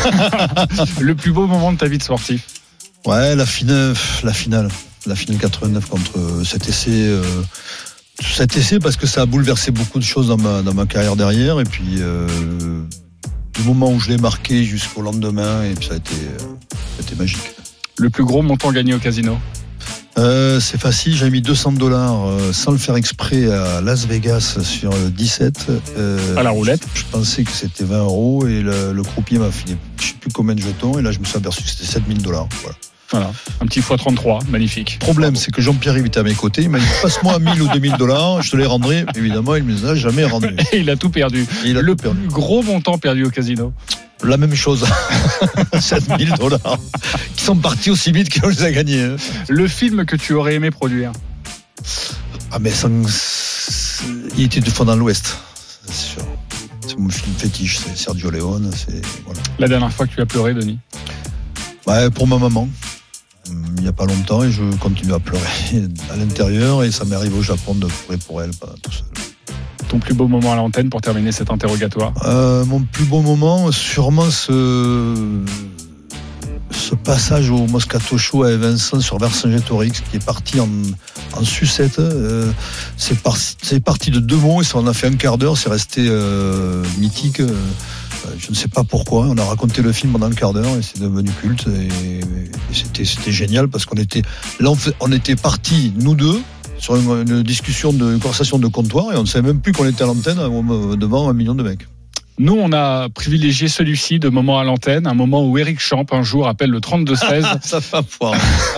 Le plus beau moment de ta vie de sportif ? Ouais, la finale, la finale, la finale quatre-vingt-neuf contre cet essai. Euh, Cet essai, parce que ça a bouleversé beaucoup de choses dans ma, dans ma carrière derrière, et puis euh, du moment où je l'ai marqué jusqu'au lendemain, et puis ça a été, euh, ça a été magique. Le plus gros montant gagné au casino ? euh, C'est facile, j'ai mis deux cents dollars euh, sans le faire exprès à Las Vegas sur dix-sept. Euh, à la roulette je, je pensais que c'était vingt euros, et le, le croupier m'a filé je ne sais plus combien de jetons, et là je me suis aperçu que c'était sept mille dollars. Voilà. Voilà, un petit fois trente-trois, magnifique. Le problème, c'est que Jean-Pierre Yves était à mes côtés. Il m'a dit, passe-moi mille ou deux mille dollars, je te les rendrai. Évidemment, il ne me les a jamais rendus. Et il a tout perdu. Il a le tout perdu. Plus gros montant perdu au casino ? La même chose. sept mille dollars. Qui sont partis aussi vite qu'on les a gagnés. Hein. Le film que tu aurais aimé produire ? Ah, mais sans... il était deux fois dans l'Ouest, c'est sûr. c'est mon film fétiche, c'est Sergio Leone. C'est, voilà. La dernière fois que tu as pleuré, Denis? Bah, pour ma maman. Il n'y a pas longtemps, et je continue à pleurer à l'intérieur, et ça m'arrive au Japon de pleurer pour elle, pas tout seul. Ton plus beau moment à l'antenne pour terminer cet interrogatoire? euh, Mon plus beau moment, sûrement ce, ce passage au Moscato Show avec Vincent sur Vercingétorix, qui est parti en, en sucette. Euh, c'est, par, c'est parti de deux mots, et ça en a fait un quart d'heure, c'est resté euh, mythique. Euh, je ne sais pas pourquoi, on a raconté le film pendant un quart d'heure et c'est devenu culte, et, et c'était, c'était génial parce qu'on était, là on, fait, on était partis, nous deux, sur une, une discussion, de, une conversation de comptoir, et on ne savait même plus qu'on était à l'antenne devant un million de mecs. Nous, on a privilégié celui-ci de moment à l'antenne, un moment où Éric Champ, un jour, appelle le trente-deux seize. Ça va pouvoir.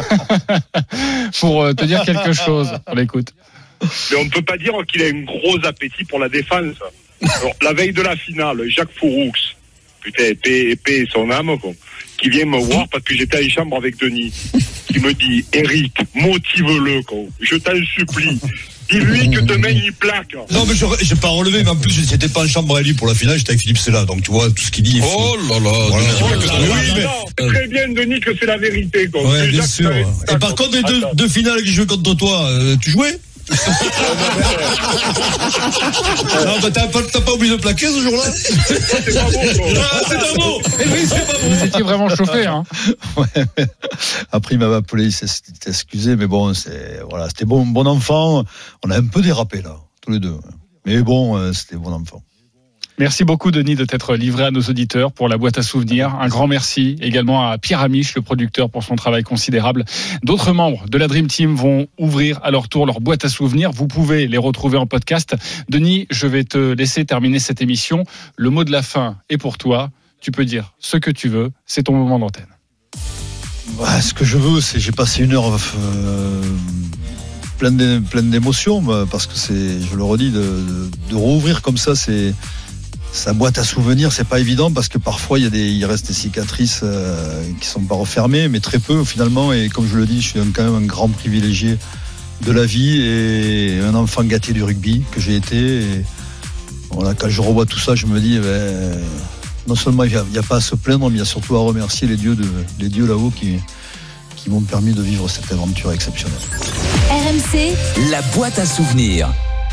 Pour te dire quelque chose. On l'écoute. Mais on ne peut pas dire qu'il a un gros appétit pour la défense. Alors, la veille de la finale, Jacques Fouroux, putain, épée, épée son âme, quoi, qui vient me voir parce que j'étais en chambre avec Denis, qui me dit, Eric, motive-le, quoi. Je t'en supplie. Dis-lui que demain il plaque. Non, mais je j'ai pas relevé, mais en plus j'étais pas en chambre à lui pour la finale, j'étais avec Philippe Sella, donc tu vois tout ce qu'il dit. Oh là là, voilà. Oh là là, oui, mais... non, très bien Denis que c'est la vérité, quoi. Ouais, c'est bien sûr. Et par contre, les deux, deux finales que je jouais contre toi, euh, tu jouais? Non, bah t'as pas, t'as pas oublié de plaquer ce jour-là? C'est pas bon, ah, c'est pas bon. Eh oui, c'est pas bon. Vous étiez vraiment chauffé, hein. Ouais. Après, il m'avait appelé, il s'est excusé, mais bon, c'est, voilà, c'était bon, bon enfant. On a un peu dérapé, là, tous les deux. Mais bon, c'était bon enfant. Merci beaucoup, Denis, de t'être livré à nos auditeurs pour la boîte à souvenirs. Un grand merci également à Pierre Amiche, le producteur, pour son travail considérable. D'autres membres de la Dream Team vont ouvrir à leur tour leur boîte à souvenirs. Vous pouvez les retrouver en podcast. Denis, je vais te laisser terminer cette émission. Le mot de la fin est pour toi. Tu peux dire ce que tu veux. C'est ton moment d'antenne. Ouais, ce que je veux, c'est j'ai passé une heure euh, pleine, pleine d'émotions, parce que c'est, je le redis, de, de, de rouvrir comme ça, c'est sa boîte à souvenirs, c'est pas évident parce que parfois il y a des, il reste des cicatrices euh, qui sont pas refermées, mais très peu finalement. Et comme je le dis, je suis quand même un grand privilégié de la vie et un enfant gâté du rugby que j'ai été. Et voilà, quand je revois tout ça, je me dis, ben, non seulement il n'y a, a pas à se plaindre, mais il y a surtout à remercier les dieux, de, les dieux là-haut qui, qui m'ont permis de vivre cette aventure exceptionnelle. R M C, la boîte à souvenirs.